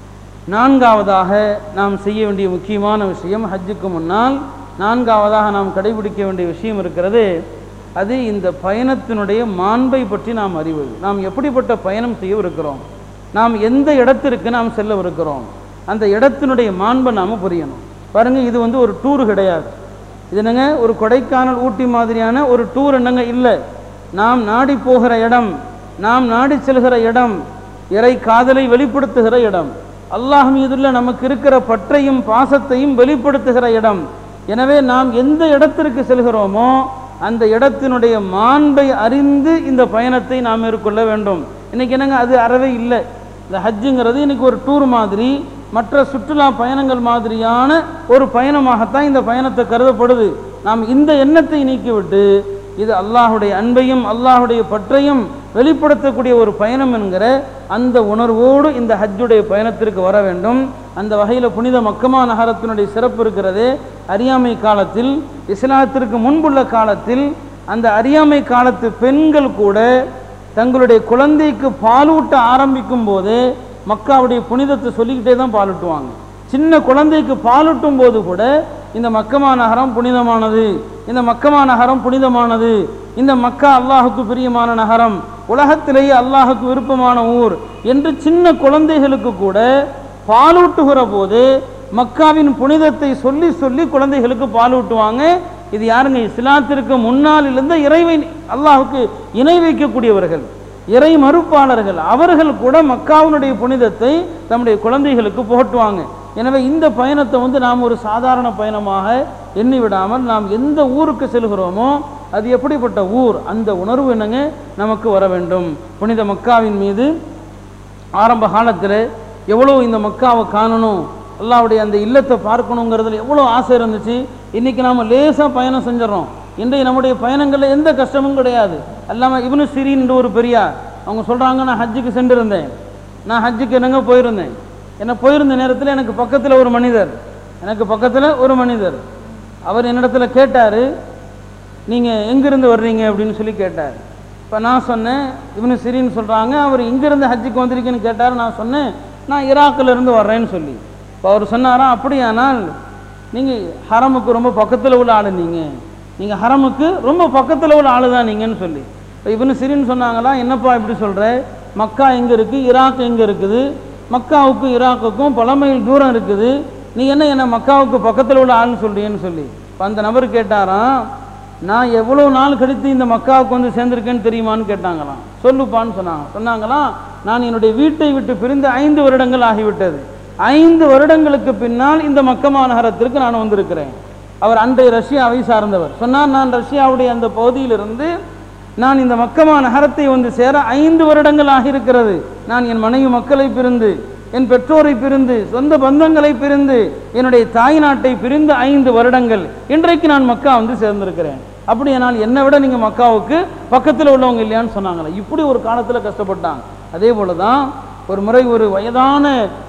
நான்காவதாக நாம் செய்ய வேண்டிய முக்கியமான விஷயம், ஹஜ்ஜுக்கு முன்னால் நான்காவதாக நாம் கடைபிடிக்க வேண்டிய விஷயம் இருக்கிறது. அது இந்த பயணத்தினுடைய மாண்பை பற்றி நாம் அறிவது. நாம் எப்படிப்பட்ட பயணம் செய்யவிருக்கிறோம், நாம் எந்த இடத்திற்கு நாம் செல்லவிருக்கிறோம், அந்த இடத்தினுடைய மாண்பை நாம் புரியணும். பாருங்கள், இது ஒரு டூர் கிடையாது. இது என்னங்க ஒரு கொடைக்கானல் ஊட்டி மாதிரியான ஒரு டூர் என்னங்க இல்லை. நாம் நாடி போகிற இடம், நாம் நாடி செல்கிற இடம், இறை காதலை வெளிப்படுத்துகிற இடம், அல்லாஹ் மீதுள்ள நமக்கு இருக்கிற பற்றையும் பாசத்தையும் வெளிப்படுத்துகிற இடம். எனவே நாம் எந்த இடத்திற்கு செல்கிறோமோ அந்த இடத்தினுடைய மாண்பை அறிந்து இந்த பயணத்தை நாம் மேற்கொள்ள வேண்டும். இன்றைக்கி என்னங்க அது அறவே இல்லை. இந்த ஹஜ்ஜுங்கிறது இன்றைக்கி ஒரு டூர் மாதிரி, மற்ற சுற்றுலா பயணங்கள் மாதிரியான ஒரு பயணமாகத்தான் இந்த பயணத்தை கருதப்படுது. நாம் இந்த எண்ணத்தை நீக்கிவிட்டு இது அல்லாஹுடைய அன்பையும் அல்லாஹுடைய பற்றையும் வெளிப்படுத்தக்கூடிய ஒரு பயணம் என்கிற அந்த உணர்வோடு இந்த ஹஜ்ஜுடைய பயணத்திற்கு வர வேண்டும். அந்த வகையில் புனித மக்கமா நகரத்தினுடைய சிறப்பு இருக்கிறது. அறியாமை காலத்தில், இஸ்லாத்திற்கு முன்புள்ள காலத்தில், அந்த அறியாமை காலத்து பெண்கள் கூட தங்களுடைய குழந்தைக்கு பாலூட்ட ஆரம்பிக்கும் போது மக்காவுடைய புனிதத்தை சொல்லிக்கிட்டே தான் பாலூட்டுவாங்க. சின்ன குழந்தைக்கு பாலூட்டும் போது கூட இந்த மக்கமா நகரம் புனிதமானது, இந்த மக்கமா நகரம் புனிதமானது, இந்த மக்கா அல்லாஹுக்கு பிரியமான நகரம், உலகத்திலேயே அல்லாஹுக்கு விருப்பமான ஊர் என்று சின்ன குழந்தைகளுக்கு கூட பாலூட்டுகிற போது மக்காவின் புனிதத்தை சொல்லி சொல்லி குழந்தைகளுக்கு பாலூட்டுவாங்க. இது யாருங்க, இஸ்லாத்திற்கு முன்னால் இருந்த அல்லாஹுக்கு இணை வைக்கக்கூடியவர்கள், இறை மறுப்பாளர்கள், அவர்கள் கூட மக்காவினுடைய புனிதத்தை தம்முடைய குழந்தைகளுக்கு புகட்டுவாங்க. எனவே இந்த பயணத்தை நாம் ஒரு சாதாரண பயணமாக எண்ணி விடாமல் நாம் எந்த ஊருக்கு செல்கிறோமோ அது எப்படிப்பட்ட ஊர், அந்த உணர்வு என்னங்க நமக்கு வர வேண்டும். புனித மக்காவின் மீது ஆரம்ப காலத்தில் எவ்வளோ இந்த மக்காவை காணணும், அல்லாஹ்வுடைய அந்த இல்லத்தை பார்க்கணுங்கிறதுல எவ்வளோ ஆசை இருந்துச்சு. இன்றைக்கி நாம் லேசாக பயணம் செஞ்சிடறோம். இன்றைய நம்முடைய பயணங்களில் எந்த கஷ்டமும் கிடையாது. அல்லாம இப்னு சிரீன் என்ற ஒரு பெரியார் அவங்க சொல்கிறாங்க, நான் ஹஜ்ஜுக்கு சென்றிருந்தேன், நான் ஹஜ்ஜுக்கு என்னங்க போயிருந்தேன், என்ன போயிருந்த நேரத்தில் எனக்கு பக்கத்தில் ஒரு மனிதர் அவர் என்னிடத்துல கேட்டார், நீங்கள் எங்கேருந்து வர்றீங்க அப்படின்னு சொல்லி கேட்டார். இப்போ நான் சொன்னேன், இப்னு சிரீன் சொல்கிறாங்க, அவர் எங்கேருந்து ஹஜ்ஜுக்கு வந்திருக்கேன்னு கேட்டார். நான் சொன்னேன், நான் ஈராக்கிலிருந்து வர்றேன்னு சொல்லி. இப்போ அவர் சொன்னாராம், அப்படியானால் நீங்கள் ஹரமுக்கு ரொம்ப பக்கத்தில் உள்ள ஆள், நீங்கள் நீங்கள் ஹரமுக்கு ரொம்ப பக்கத்தில் உள்ள ஆள் தான் நீங்கன்னு சொல்லி. இப்போ இப்னு சிரீன் சொன்னாங்களா, என்னப்பா இப்படி சொல்கிற, மக்கா எங்கே இருக்குது, ஈராக் எங்கே இருக்குது, மக்காவுக்கும் ஈராக்குக்கும் பல மைல் தூரம் இருக்குது, நீ என்ன மக்காவுக்கு பக்கத்தில் உள்ள ஆள்னு சொல்கிறீன்னு சொல்லி. இப்போ அந்த நபர் கேட்டாராம், நான் எவ்வளோ நாள் கழித்து இந்த மக்காவுக்கு வந்து சேர்ந்திருக்கேன்னு தெரியுமான்னு கேட்டாங்களாம். சொல்லுப்பான்னு சொன்னாங்களாம், நான் என்னுடைய வீட்டை விட்டு பிரிந்து 5 வருடங்கள் ஆகிவிட்டது. 5 வருடங்களுக்கு பின்னால் இந்த மக்கா மாநகரத்திற்கு நான் வந்திருக்கிறேன். அவர் அன்றைய ரஷ்யாவை சார்ந்தவர். சொன்னார், நான் ரஷ்யாவுடைய அந்த பகுதியிலிருந்து நான் இந்த மக்கா மாநகரத்தை வந்து சேர 5 வருடங்கள் ஆகியிருக்கிறது. நான் என் மனைவி மக்களை பிரிந்து, என் பெற்றோரை பிரிந்து, சொந்த பந்தங்களை பிரிந்து, என்னுடைய தாய் நாட்டை பிரிந்து 5 வருடங்கள். இன்றைக்கு நான் மக்கா வந்து சேர்ந்திருக்கிறேன். அப்படியானால் என்னை விட நீங்கள் மக்காவுக்கு பக்கத்தில் உள்ளவங்க இல்லையான்னு சொன்னாங்களே. இப்படி ஒரு காலத்தில் கஷ்டப்பட்டாங்க. அதே போல தான் ஒரு முறை ஒரு வயதான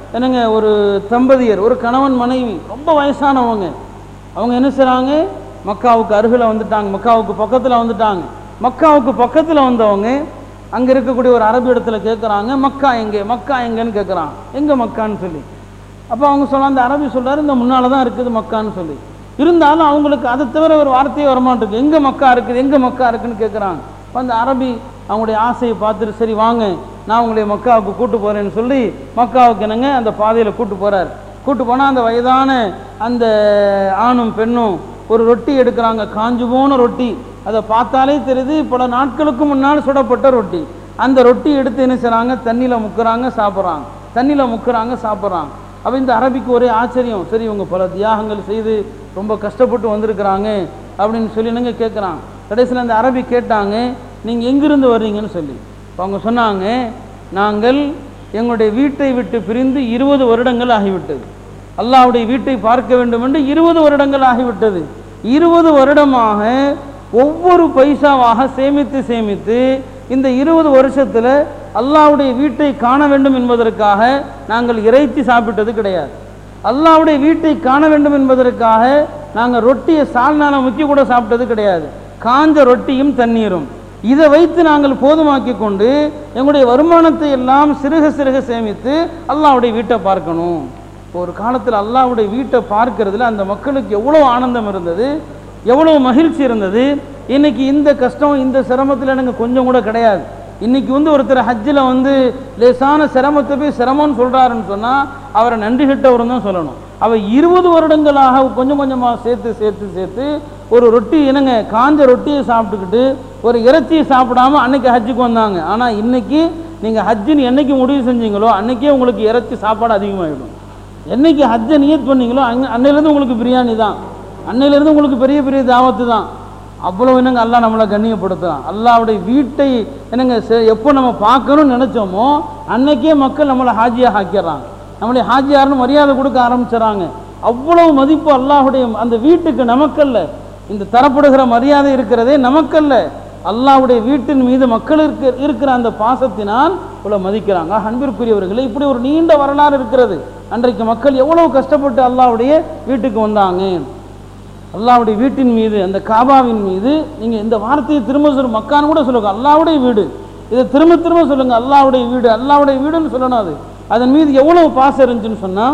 ஒரு தம்பதியர், ஒரு கணவன் மனைவி, ரொம்ப வயசானவங்க, அவங்க என்ன செய்கிறாங்க, மக்காவுக்கு அருகில் வந்துட்டாங்க, மக்காவுக்கு பக்கத்தில் வந்துட்டாங்க. மக்காவுக்கு பக்கத்தில் வந்தவங்க அங்கே இருக்கக்கூடிய ஒரு அரபு இடத்துல கேட்குறாங்க, மக்கா எங்கே, மக்கா எங்கன்னு கேட்குறான், எங்கே மக்கான்னு சொல்லி. அப்போ அவங்க சொல்ல, அந்த அரபி சொல்கிறார், இந்த முன்னால் தான் இருக்குது மக்கான்னு சொல்லி. இருந்தாலும் அவங்களுக்கு அதை தவிர ஒரு வார்த்தையே வரமாட்டேங்குது, எங்கே மக்கா இருக்குது, எங்கே மக்கா இருக்குன்னு கேட்குறாங்க. இப்போ அந்த அரபி அவங்களுடைய ஆசையை பார்த்துட்டு, சரி வாங்க நான் உங்களுடைய மக்காவுக்கு கூட்டு போகிறேன்னு சொல்லி மக்காவுக்கு என்னங்க அந்த பாதையில் கூட்டு போகிறார். கூட்டு போனால் அந்த வயதான அந்த ஆணும் பெண்ணும் ஒரு ரொட்டி எடுக்கிறாங்க, காஞ்சு போன ரொட்டி. அதை பார்த்தாலே தெரியுது பல நாட்களுக்கு முன்னால் சுடப்பட்ட ரொட்டி. அந்த ரொட்டி எடுத்து என்ன செய்கிறாங்க, தண்ணியில் முக்குறாங்க, சாப்பிட்றாங்க, தண்ணியில் முக்குறாங்க, சாப்பிட்றாங்க. அப்போ இந்த அரபிக்கு ஒரே ஆச்சரியம், சரி இவங்க பல தியாகங்கள் செய்து ரொம்ப கஷ்டப்பட்டு வந்திருக்கிறாங்க அப்படின்னு சொல்லி நீங்கள் கேட்குறாங்க. கடைசியில் அந்த அரபி கேட்டாங்க, நீங்கள் எங்கிருந்து வர்றீங்கன்னு சொல்லி. அவங்க சொன்னாங்க, நாங்கள் எங்களுடைய வீட்டை விட்டு பிரிந்து 20 வருடங்கள் ஆகிவிட்டது. அல்லாஹ்வுடைய வீட்டை பார்க்க வேண்டும் என்று 20 வருடங்கள் ஆகிவிட்டது. 20 வருடமாக ஒவ்வொரு பைசாவாக சேமித்து சேமித்து இந்த 20 வருஷத்தில் அல்லாஹ்வுடைய வீட்டை காண வேண்டும் என்பதற்காக நாங்கள் இறைச்சி சாப்பிட்டது கிடையாது. அல்லாஹ்வுடைய வீட்டை காண வேண்டும் என்பதற்காக நாங்கள் ரொட்டியை சால்னால முக்கி கூட சாப்பிட்டது கிடையாது. காஞ்ச ரொட்டியும் தண்ணீரும், இதை வைத்து நாங்கள் போதுமாக்கி கொண்டு எங்களுடைய வருமானத்தை எல்லாம் சிறுக சிறுக சேமித்து அல்லாஹ்வுடைய வீட்டை பார்க்கணும். ஒரு காலத்தில் அல்லாஹ்வுடைய வீட்டை பார்க்கறதுல அந்த மக்களுக்கு எவ்வளோ ஆனந்தம் இருந்தது, எவ்வளோ மகிழ்ச்சி இருந்தது. இன்னைக்கு இந்த கஷ்டம், இந்த சிரமத்தில் எனக்கு கொஞ்சம் கூட கிடையாது. இன்னைக்கு ஒருத்தர் ஹஜ்ஜில் லேசான சிரமத்தை போய் சிரமம்னு சொல்கிறாருன்னு சொன்னால் அவரை நன்றி கிட்டவரும் தான் சொல்லணும். அவர் 20 வருடங்களாக கொஞ்சம் கொஞ்சமாக சேர்த்து சேர்த்து சேர்த்து ஒரு ரொட்டி காஞ்ச ரொட்டியை சாப்பிட்டுக்கிட்டு ஒரு இறைச்சியை சாப்பிடாம அன்னைக்கு ஹஜ்ஜுக்கு வந்தாங்க. ஆனால் இன்னைக்கு நீங்கள் ஹஜ்ஜுன்னு என்னைக்கு முடிவு செஞ்சீங்களோ அன்னைக்கே உங்களுக்கு இறைச்சி சாப்பாடு அதிகமாகிடும். என்னைக்கு ஹஜ்ஜை நியத் பண்ணீங்களோ அன்னையிலேருந்து உங்களுக்கு பிரியாணி தான், அன்னையிலேருந்து உங்களுக்கு பெரிய பெரிய தாவத்து தான். அவ்வளோ அல்லாஹ் நம்மளை கண்ணியப்படுத்தலாம். அல்லாஹ்வுடைய வீட்டை எப்போ நம்ம பார்க்கணும்னு நினச்சோமோ அன்னைக்கே மக்கள் நம்மளை ஹாஜியாக ஆக்கிடுறாங்க, நம்மளை ஹாஜியார்னு மரியாதை கொடுக்க ஆரம்பிச்சிடறாங்க. அவ்வளவு மதிப்பு அல்லாஹ்வுடைய அந்த வீட்டுக்கு நமக்கல்ல, இந்த தரப்படுகிற மரியாதை இருக்கிறதே நமக்கல்ல, அல்லாஹ்வுடைய வீட்டின் மீது மக்களுக்கு இருக்கிற அந்த பாசத்தினால் இவ்வளோ மதிக்கிறாங்க. அன்பிற்குரியவர்களே, இப்படி ஒரு நீண்ட வரலாறு இருக்கிறது. அன்றைக்கு மக்கள் எவ்வளவு கஷ்டப்பட்டு அல்லாஹ்வுடைய வீட்டுக்கு வந்தாங்க. அல்லாஹ்வுடைய வீட்டின் மீது, அந்த காபாவின் மீது நீங்கள் இந்த வார்த்தையை திரும்ப சொல்லுங்க, மக்கான்னு கூட சொல்லுங்க, அல்லாஹ்வுடைய வீடு, இதை திரும்ப திரும்ப சொல்லுங்க, அல்லாஹ்வுடைய வீடு, அல்லாஹ்வுடைய வீடுன்னு சொல்லணும். அதன் மீது எவ்வளவு பாசம் இருந்துச்சுன்னு சொன்னால்,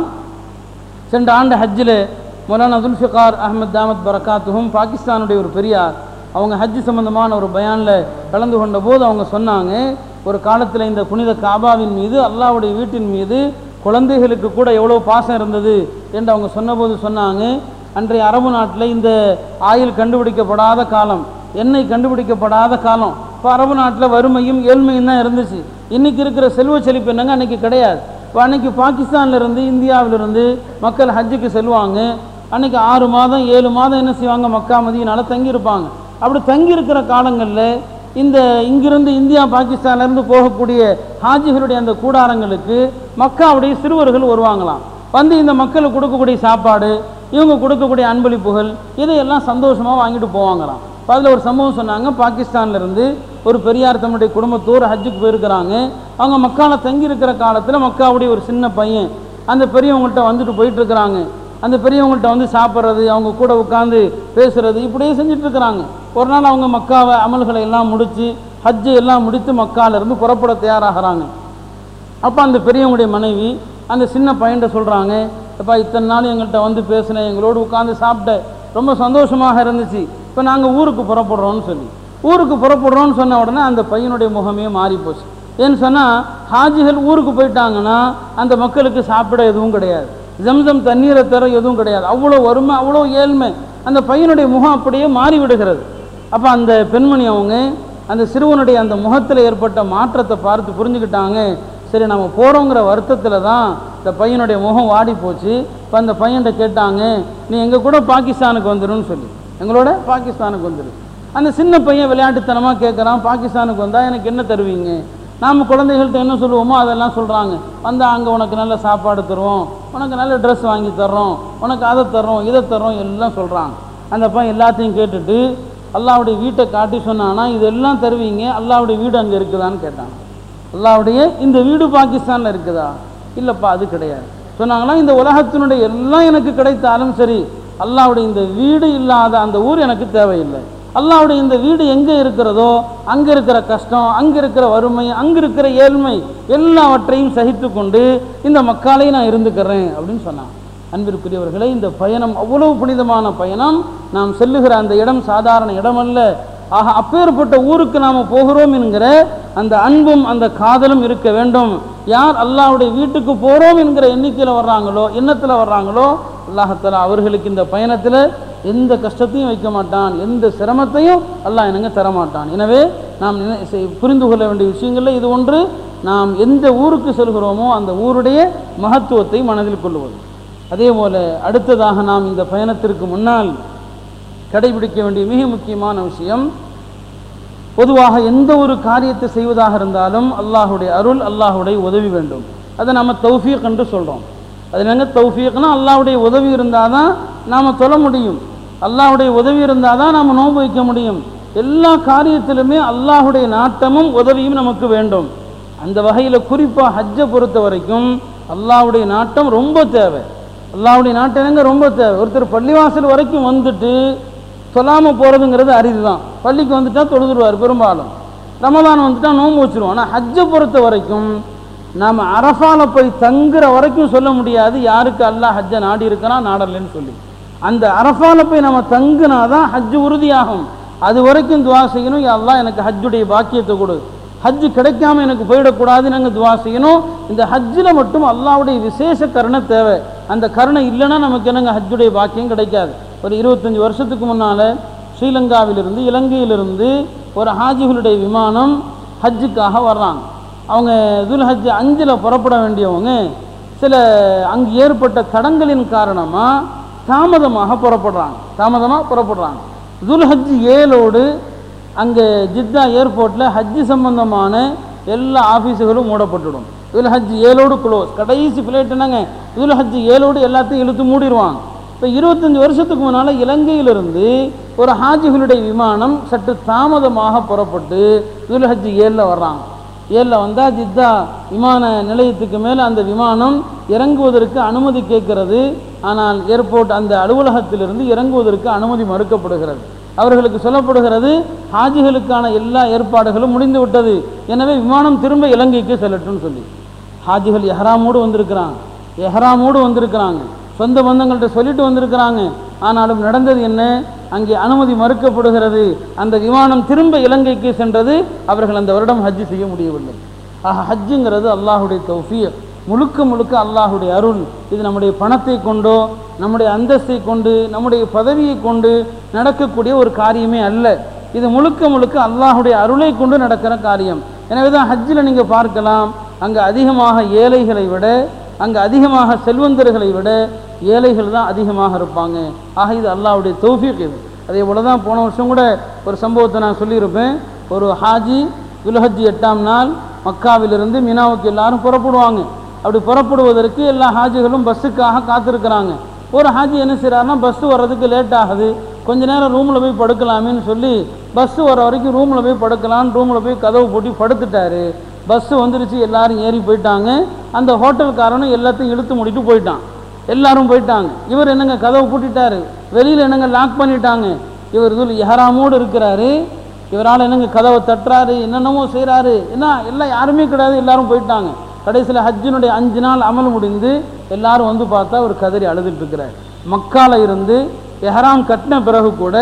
சென்ற ஆண்டு ஹஜ்ஜில் மௌலானா துல்ஃபிகார் அஹமத் தாமத் பரக்காத்துஹும் பாகிஸ்தானுடைய ஒரு பெரியார், அவங்க ஹஜ்ஜு சம்பந்தமான ஒரு பயானில் கலந்து கொண்ட போது அவங்க சொன்னாங்க, ஒரு காலத்தில் இந்த புனித காபாவின் மீது, அல்லாஹ்வுடைய வீட்டின் மீது குழந்தைகளுக்கு கூட எவ்வளோ பாசம் இருந்தது என்று அவங்க சொன்னபோது சொன்னாங்க, அன்றைய அரபு நாட்டில் இந்த ஆயில் கண்டுபிடிக்கப்படாத காலம், எண்ணெய் கண்டுபிடிக்கப்படாத காலம். இப்போ அரபு நாட்டில் வறுமையும் ஏழ்மையும் தான் இருந்துச்சு. இன்றைக்கி இருக்கிற செல்வ செழிப்பு என்னங்க அன்றைக்கி கிடையாது. இப்போ அன்றைக்கி பாகிஸ்தான்லேருந்து இந்தியாவிலிருந்து மக்கள் ஹஜ்ஜுக்கு செல்வாங்க. அன்றைக்கி 6 மாதம் 7 மாதம் என்ன செய்வாங்க, மக்கா மதீனால தங்கியிருப்பாங்க. அப்படி தங்கியிருக்கிற காலங்களில் இந்த இங்கிருந்து இந்தியா பாகிஸ்தான்லேருந்து போகக்கூடிய ஹாஜிகளுடைய அந்த கூடாரங்களுக்கு மக்காவுடைய சிறுவர்கள் வருவாங்களாம். வந்து இந்த மக்களுக்கு கொடுக்கக்கூடிய சாப்பாடு, இவங்க கொடுக்கக்கூடிய அன்பளிப்புகள், இதையெல்லாம் சந்தோஷமாக வாங்கிட்டு போவாங்களாம். அதில் ஒரு சம்பவம் சொன்னாங்க, பாகிஸ்தான்லேருந்து ஒரு பெரியார் தம்முடைய குடும்பத்தோடு ஹஜ்ஜுக்கு போயிருக்கிறாங்க. அவங்க மக்காவில் தங்கியிருக்கிற காலத்தில் மக்காவுடைய ஒரு சின்ன பையன் அந்த பெரியவங்கள்ட்ட வந்துட்டு போயிட்டுருக்கிறாங்க. அந்த பெரியவங்கள்ட்ட சாப்பிட்றது, அவங்க கூட உட்காந்து பேசுகிறது, இப்படியே செஞ்சிட்ருக்கிறாங்க. ஒரு நாள் அவங்க மக்காவை அமல்களை எல்லாம் முடித்து ஹஜ்ஜு எல்லாம் முடித்து மக்காவிலேருந்து புறப்பட தயாராகிறாங்க. அப்போ அந்த பெரியவங்களுடைய மனைவி அந்த சின்ன பையன்கிட்ட சொல்கிறாங்க, அப்பா இத்தனை நாள் எங்கள்கிட்ட பேசினேன், எங்களோடு உட்காந்து சாப்பிட்ட, ரொம்ப சந்தோஷமாக இருந்துச்சு, இப்போ நாங்கள் ஊருக்கு புறப்படுறோன்னு சொல்லி ஊருக்கு புறப்படுறோன்னு சொன்ன உடனே அந்த பையனுடைய முகமே மாறி போச்சு. ஏன்னு சொன்னால் ஹாஜிகள் ஊருக்கு போயிட்டாங்கன்னா அந்த மக்களுக்கு சாப்பிட எதுவும் கிடையாது, ஜம்சம் தண்ணீரை தர எதுவும் கிடையாது, அவ்வளோ வறுமை, அவ்வளோ ஏழ்மை. அந்த பையனுடைய முகம் அப்படியே மாறி விடுகிறது. அப்போ அந்த பெண்மணி அவங்க அந்த சிறுவனுடைய அந்த முகத்தில் ஏற்பட்ட மாற்றத்தை பார்த்து புரிஞ்சுக்கிட்டாங்க. சரி, நம்ம போகிறோங்கிற வருத்தத்தில் தான் இந்த பையனுடைய முகம் வாடி போச்சு. இப்போ அந்த பையன்கிட்ட கேட்டாங்க, நீ எங்கள் கூட பாகிஸ்தானுக்கு வந்துடுன்னு சொல்லி, எங்களோட பாகிஸ்தானுக்கு வந்துடு. அந்த சின்ன பையன் விளையாட்டுத்தனமாக கேட்குறான், பாகிஸ்தானுக்கு வந்தால் எனக்கு என்ன தருவீங்க? நாம் குழந்தைகள்கிட்ட என்ன சொல்லுவோமோ அதெல்லாம் சொல்கிறாங்க. வந்தால் அங்கே உனக்கு நல்ல சாப்பாடு தருவோம், உனக்கு நல்ல ட்ரெஸ் வாங்கி தர்றோம், உனக்கு அதை தர்றோம், இதை தர்றோம், எல்லாம் சொல்கிறாங்க. அந்த பையன் எல்லாத்தையும் கேட்டுட்டு அல்லாவுடைய வீட்டை காட்டி சொன்னான்னா, இதெல்லாம் தருவீங்க, அல்லாவுடைய வீடு அங்கே இருக்குதான்னு கேட்டாங்க. அல்லாவுடைய இந்த வீடு பாகிஸ்தானில் இருக்குதா? இல்லைப்பா, அது கிடையாது. சொன்னாங்களா, இந்த உலகத்தினுடைய எல்லாம் எனக்கு கிடைத்தாலும் சரி, அல்லாவுடைய இந்த வீடு இல்லாத அந்த ஊர் எனக்கு தேவையில்லை. அல்லாவுடைய இந்த வீடு எங்கே இருக்கிறதோ அங்கே இருக்கிற கஷ்டம், அங்கே இருக்கிற வறுமை, அங்கே இருக்கிற ஏழ்மை எல்லாவற்றையும் சகித்து கொண்டு இந்த மக்காலை நான் இருந்துக்கிறேன் அப்படின்னு சொன்னான். அன்பிற்குரியவர்களே, இந்த பயணம் அவ்வளவு புனிதமான பயணம். நாம் செல்லுகிற அந்த இடம் சாதாரண இடம் அல்ல. ஆக அப்பேற்பட்ட ஊருக்கு நாம் போகிறோம் என்கிற அந்த அன்பும் அந்த காதலும் இருக்க வேண்டும். யார் அல்லாஹ்வுடைய வீட்டுக்கு போகிறோம் என்கிற எண்ணிக்கையில் வர்றாங்களோ, எண்ணத்தில் வர்றாங்களோ, அல்லாஹ் அவர்களுக்கு இந்த பயணத்தில் எந்த கஷ்டத்தையும் வைக்க மாட்டான், எந்த சிரமத்தையும் அல்லாஹ் எனக்கு தரமாட்டான். எனவே நாம் புரிந்து கொள்ள வேண்டிய விஷயங்களில் இது ஒன்று. நாம் எந்த ஊருக்கு செல்கிறோமோ அந்த ஊருடைய மகத்துவத்தை மனதில் கொள்வது. அதே போல் அடுத்ததாக நாம் இந்த பயணத்திற்கு முன்னால் கடைபிடிக்க வேண்டிய மிக முக்கியமான விஷயம், பொதுவாக எந்த ஒரு காரியத்தை செய்வதாக இருந்தாலும் அல்லாஹுடைய அருள், அல்லாஹுடைய உதவி வேண்டும். அதை நம்ம தௌஃபீக் என்று சொல்கிறோம். அது என்னங்க தௌஃபீக்னா, அல்லாஹுடைய உதவி இருந்தால் தான் நாம் தொழ முடியும், அல்லாஹுடைய உதவி இருந்தால் தான் நாம் நோன்பு வைக்க முடியும். எல்லா காரியத்திலுமே அல்லாஹுடைய நாட்டமும் உதவியும் நமக்கு வேண்டும். அந்த வகையில் குறிப்பாக ஹஜ்ஜை பொறுத்த வரைக்கும் அல்லாஹுடைய நாட்டம் ரொம்ப தேவை. அல்லாஹுடைய நாட்டம் என்னங்க ரொம்ப தேவை. ஒருத்தர் பள்ளிவாசல் வரைக்கும் வந்துட்டு சொல்லாமல் போகிறதுங்கிறது அரிது தான். பள்ளிக்கு வந்துட்டால் தொழுதுருவார் பெரும்பாலும், ரமதான் வந்துட்டால் நோன்பு வச்சுருவோம். ஆனால் ஹஜ்ஜை பொறுத்த வரைக்கும் நாம் அரஃபால போய் தங்குற வரைக்கும் சொல்ல முடியாது யாருக்கு அல்லாஹ் ஹஜ்ஜை நாடி இருக்கிறான் நாடலன்னு சொல்லி. அந்த அரஃபால போய் நம்ம தங்குனாதான் ஹஜ்ஜு உறுதியாகும். அது வரைக்கும் துவா செய்யணும், யா அல்லாஹ் எனக்கு ஹஜ்ஜுடைய பாக்கியத்தை கொடு, ஹஜ்ஜு கிடைக்காம எனக்கு போயிடக்கூடாதுன்னு நாங்கள் துவா செய்யணும். இந்த ஹஜ்ஜில் மட்டும் அல்லாஹ்வுடைய விசேஷ கருணை தேவை. அந்த கருணை இல்லைன்னா நமக்கு என்னங்க ஹஜ்ஜுடைய பாக்கியம் கிடைக்காது. ஒரு 25 வருஷத்துக்கு முன்னால் ஸ்ரீலங்காவிலிருந்து, இலங்கையிலிருந்து ஒரு ஹாஜிகளுடைய விமானம் ஹஜ்ஜுக்காக வர்றாங்க. அவங்க துல் ஹஜ் 5 புறப்பட வேண்டியவங்க சில அங்கு ஏற்பட்ட தடங்களின் காரணமாக தாமதமாக புறப்படுறாங்க. துல் ஹஜ் 7 அங்கே ஜித்தா ஏர்போர்ட்டில் ஹஜ்ஜு சம்பந்தமான எல்லா ஆஃபீஸுகளும் மூடப்பட்டுடும். துல் ஹஜ் 7 க்ளோஸ், கடைசி ஃப்ளைட் என்னங்க துல் ஹஜ் 7 எல்லாத்தையும் இழுத்து மூடிடுவாங்க. இப்போ 25 வருஷத்துக்கு முன்னால் இலங்கையிலிருந்து ஒரு ஹாஜிகளுடைய விமானம் சற்று தாமதமாக புறப்பட்டு துல் ஹஜ் 7 வர்றாங்க. 7 வந்தால் ஜித்தா விமான நிலையத்துக்கு மேலே அந்த விமானம் இறங்குவதற்கு அனுமதி கேட்கிறது. ஆனால் ஏர்போர்ட் அந்த அலுவலகத்திலிருந்து இறங்குவதற்கு அனுமதி மறுக்கப்படுகிறது. அவர்களுக்கு சொல்லப்படுகிறது, ஹாஜிகளுக்கான எல்லா ஏற்பாடுகளும் முடிந்து விட்டது, எனவே விமானம் திரும்ப இலங்கைக்கு செல்லட்டும்னு சொல்லி. ஹாஜிகள் எஹ்ராமோடு வந்திருக்கிறாங்க, சொந்த பந்தங்கள்கிட்ட சொல்லிட்டு வந்திருக்கிறாங்க. ஆனாலும் நடந்தது என்ன? அங்கே அனுமதி மறுக்கப்படுகிறது. அந்த விமானம் திரும்ப இலங்கைக்கு சென்றது. அவர்கள் அந்த வருடம் ஹஜ்ஜு செய்ய முடியவில்லை. ஆக ஹஜ்ஜுங்கிறது அல்லாஹுடைய தௌஃபீக், முழுக்க அல்லாஹுடைய அருள். இது நம்முடைய பணத்தை கொண்டோ, நம்முடைய அந்தஸ்தை கொண்டு, நம்முடைய பதவியை கொண்டு நடக்கக்கூடிய ஒரு காரியமே அல்ல. இது முழுக்க அல்லாஹுடைய அருளை கொண்டு நடக்கிற காரியம். எனவே தான் ஹஜ்ஜில் நீங்கள் பார்க்கலாம், அங்கே அதிகமாக ஏழைகளை விட, அங்கே அதிகமாக செல்வந்தர்களை விட ஏழைகள் தான் அதிகமாக இருப்பாங்க. ஆக இது அல்லாஹ்வுடைய தௌஃபீக். இது அதே போல தான் போன வருஷம் கூட ஒரு சம்பவத்தை நான் சொல்லியிருப்பேன். ஒரு ஹாஜி துல் ஹஜ் 8ஆம் நாள் மக்காவிலிருந்து மினாவுக்கு எல்லாரும் புறப்படுவாங்க. அப்படி புறப்படுவதற்கு எல்லா ஹாஜிகளும் பஸ்ஸுக்காக காத்திருக்கிறாங்க. ஒரு ஹாஜி என்ன செய்கிறாருன்னா, பஸ்ஸு வர்றதுக்கு லேட் ஆகுது, கொஞ்ச நேரம் ரூமில் போய் படுக்கலாமேன்னு சொல்லி பஸ்ஸு வர வரைக்கும் ரூமில் போய் படுக்கலான்னு ரூமில் போய் கதவு போட்டு படுத்துட்டாரு. பஸ்ஸு வந்துருச்சு, எல்லாரும் ஏறி போயிட்டாங்க. அந்த ஹோட்டல்காரனும் எல்லாத்தையும் இழுத்து மூடிட்டு போயிட்டான். எல்லாரும் போயிட்டாங்க. இவர் என்னங்க கதவை பூட்டிட்டாரு, வெளியில் என்னங்க லாக் பண்ணிட்டாங்க. இவர் இதில் எஹ்ராமோடு இருக்கிறாரு. இவரால் என்னங்க கதவை தட்டுறாரு, என்னென்னமோ செய்கிறாரு. எல்லாம் யாருமே கிடையாது, எல்லாரும் போயிட்டாங்க. கடைசியில் ஹஜ்ஜினுடைய 5 நாள் அமல் முடிந்து எல்லாரும் வந்து பார்த்தா ஒரு கதறி அழுதுட்டு இருக்கிறார். மக்கால இருந்து எஹ்ராம் கட்டின பிறகு கூட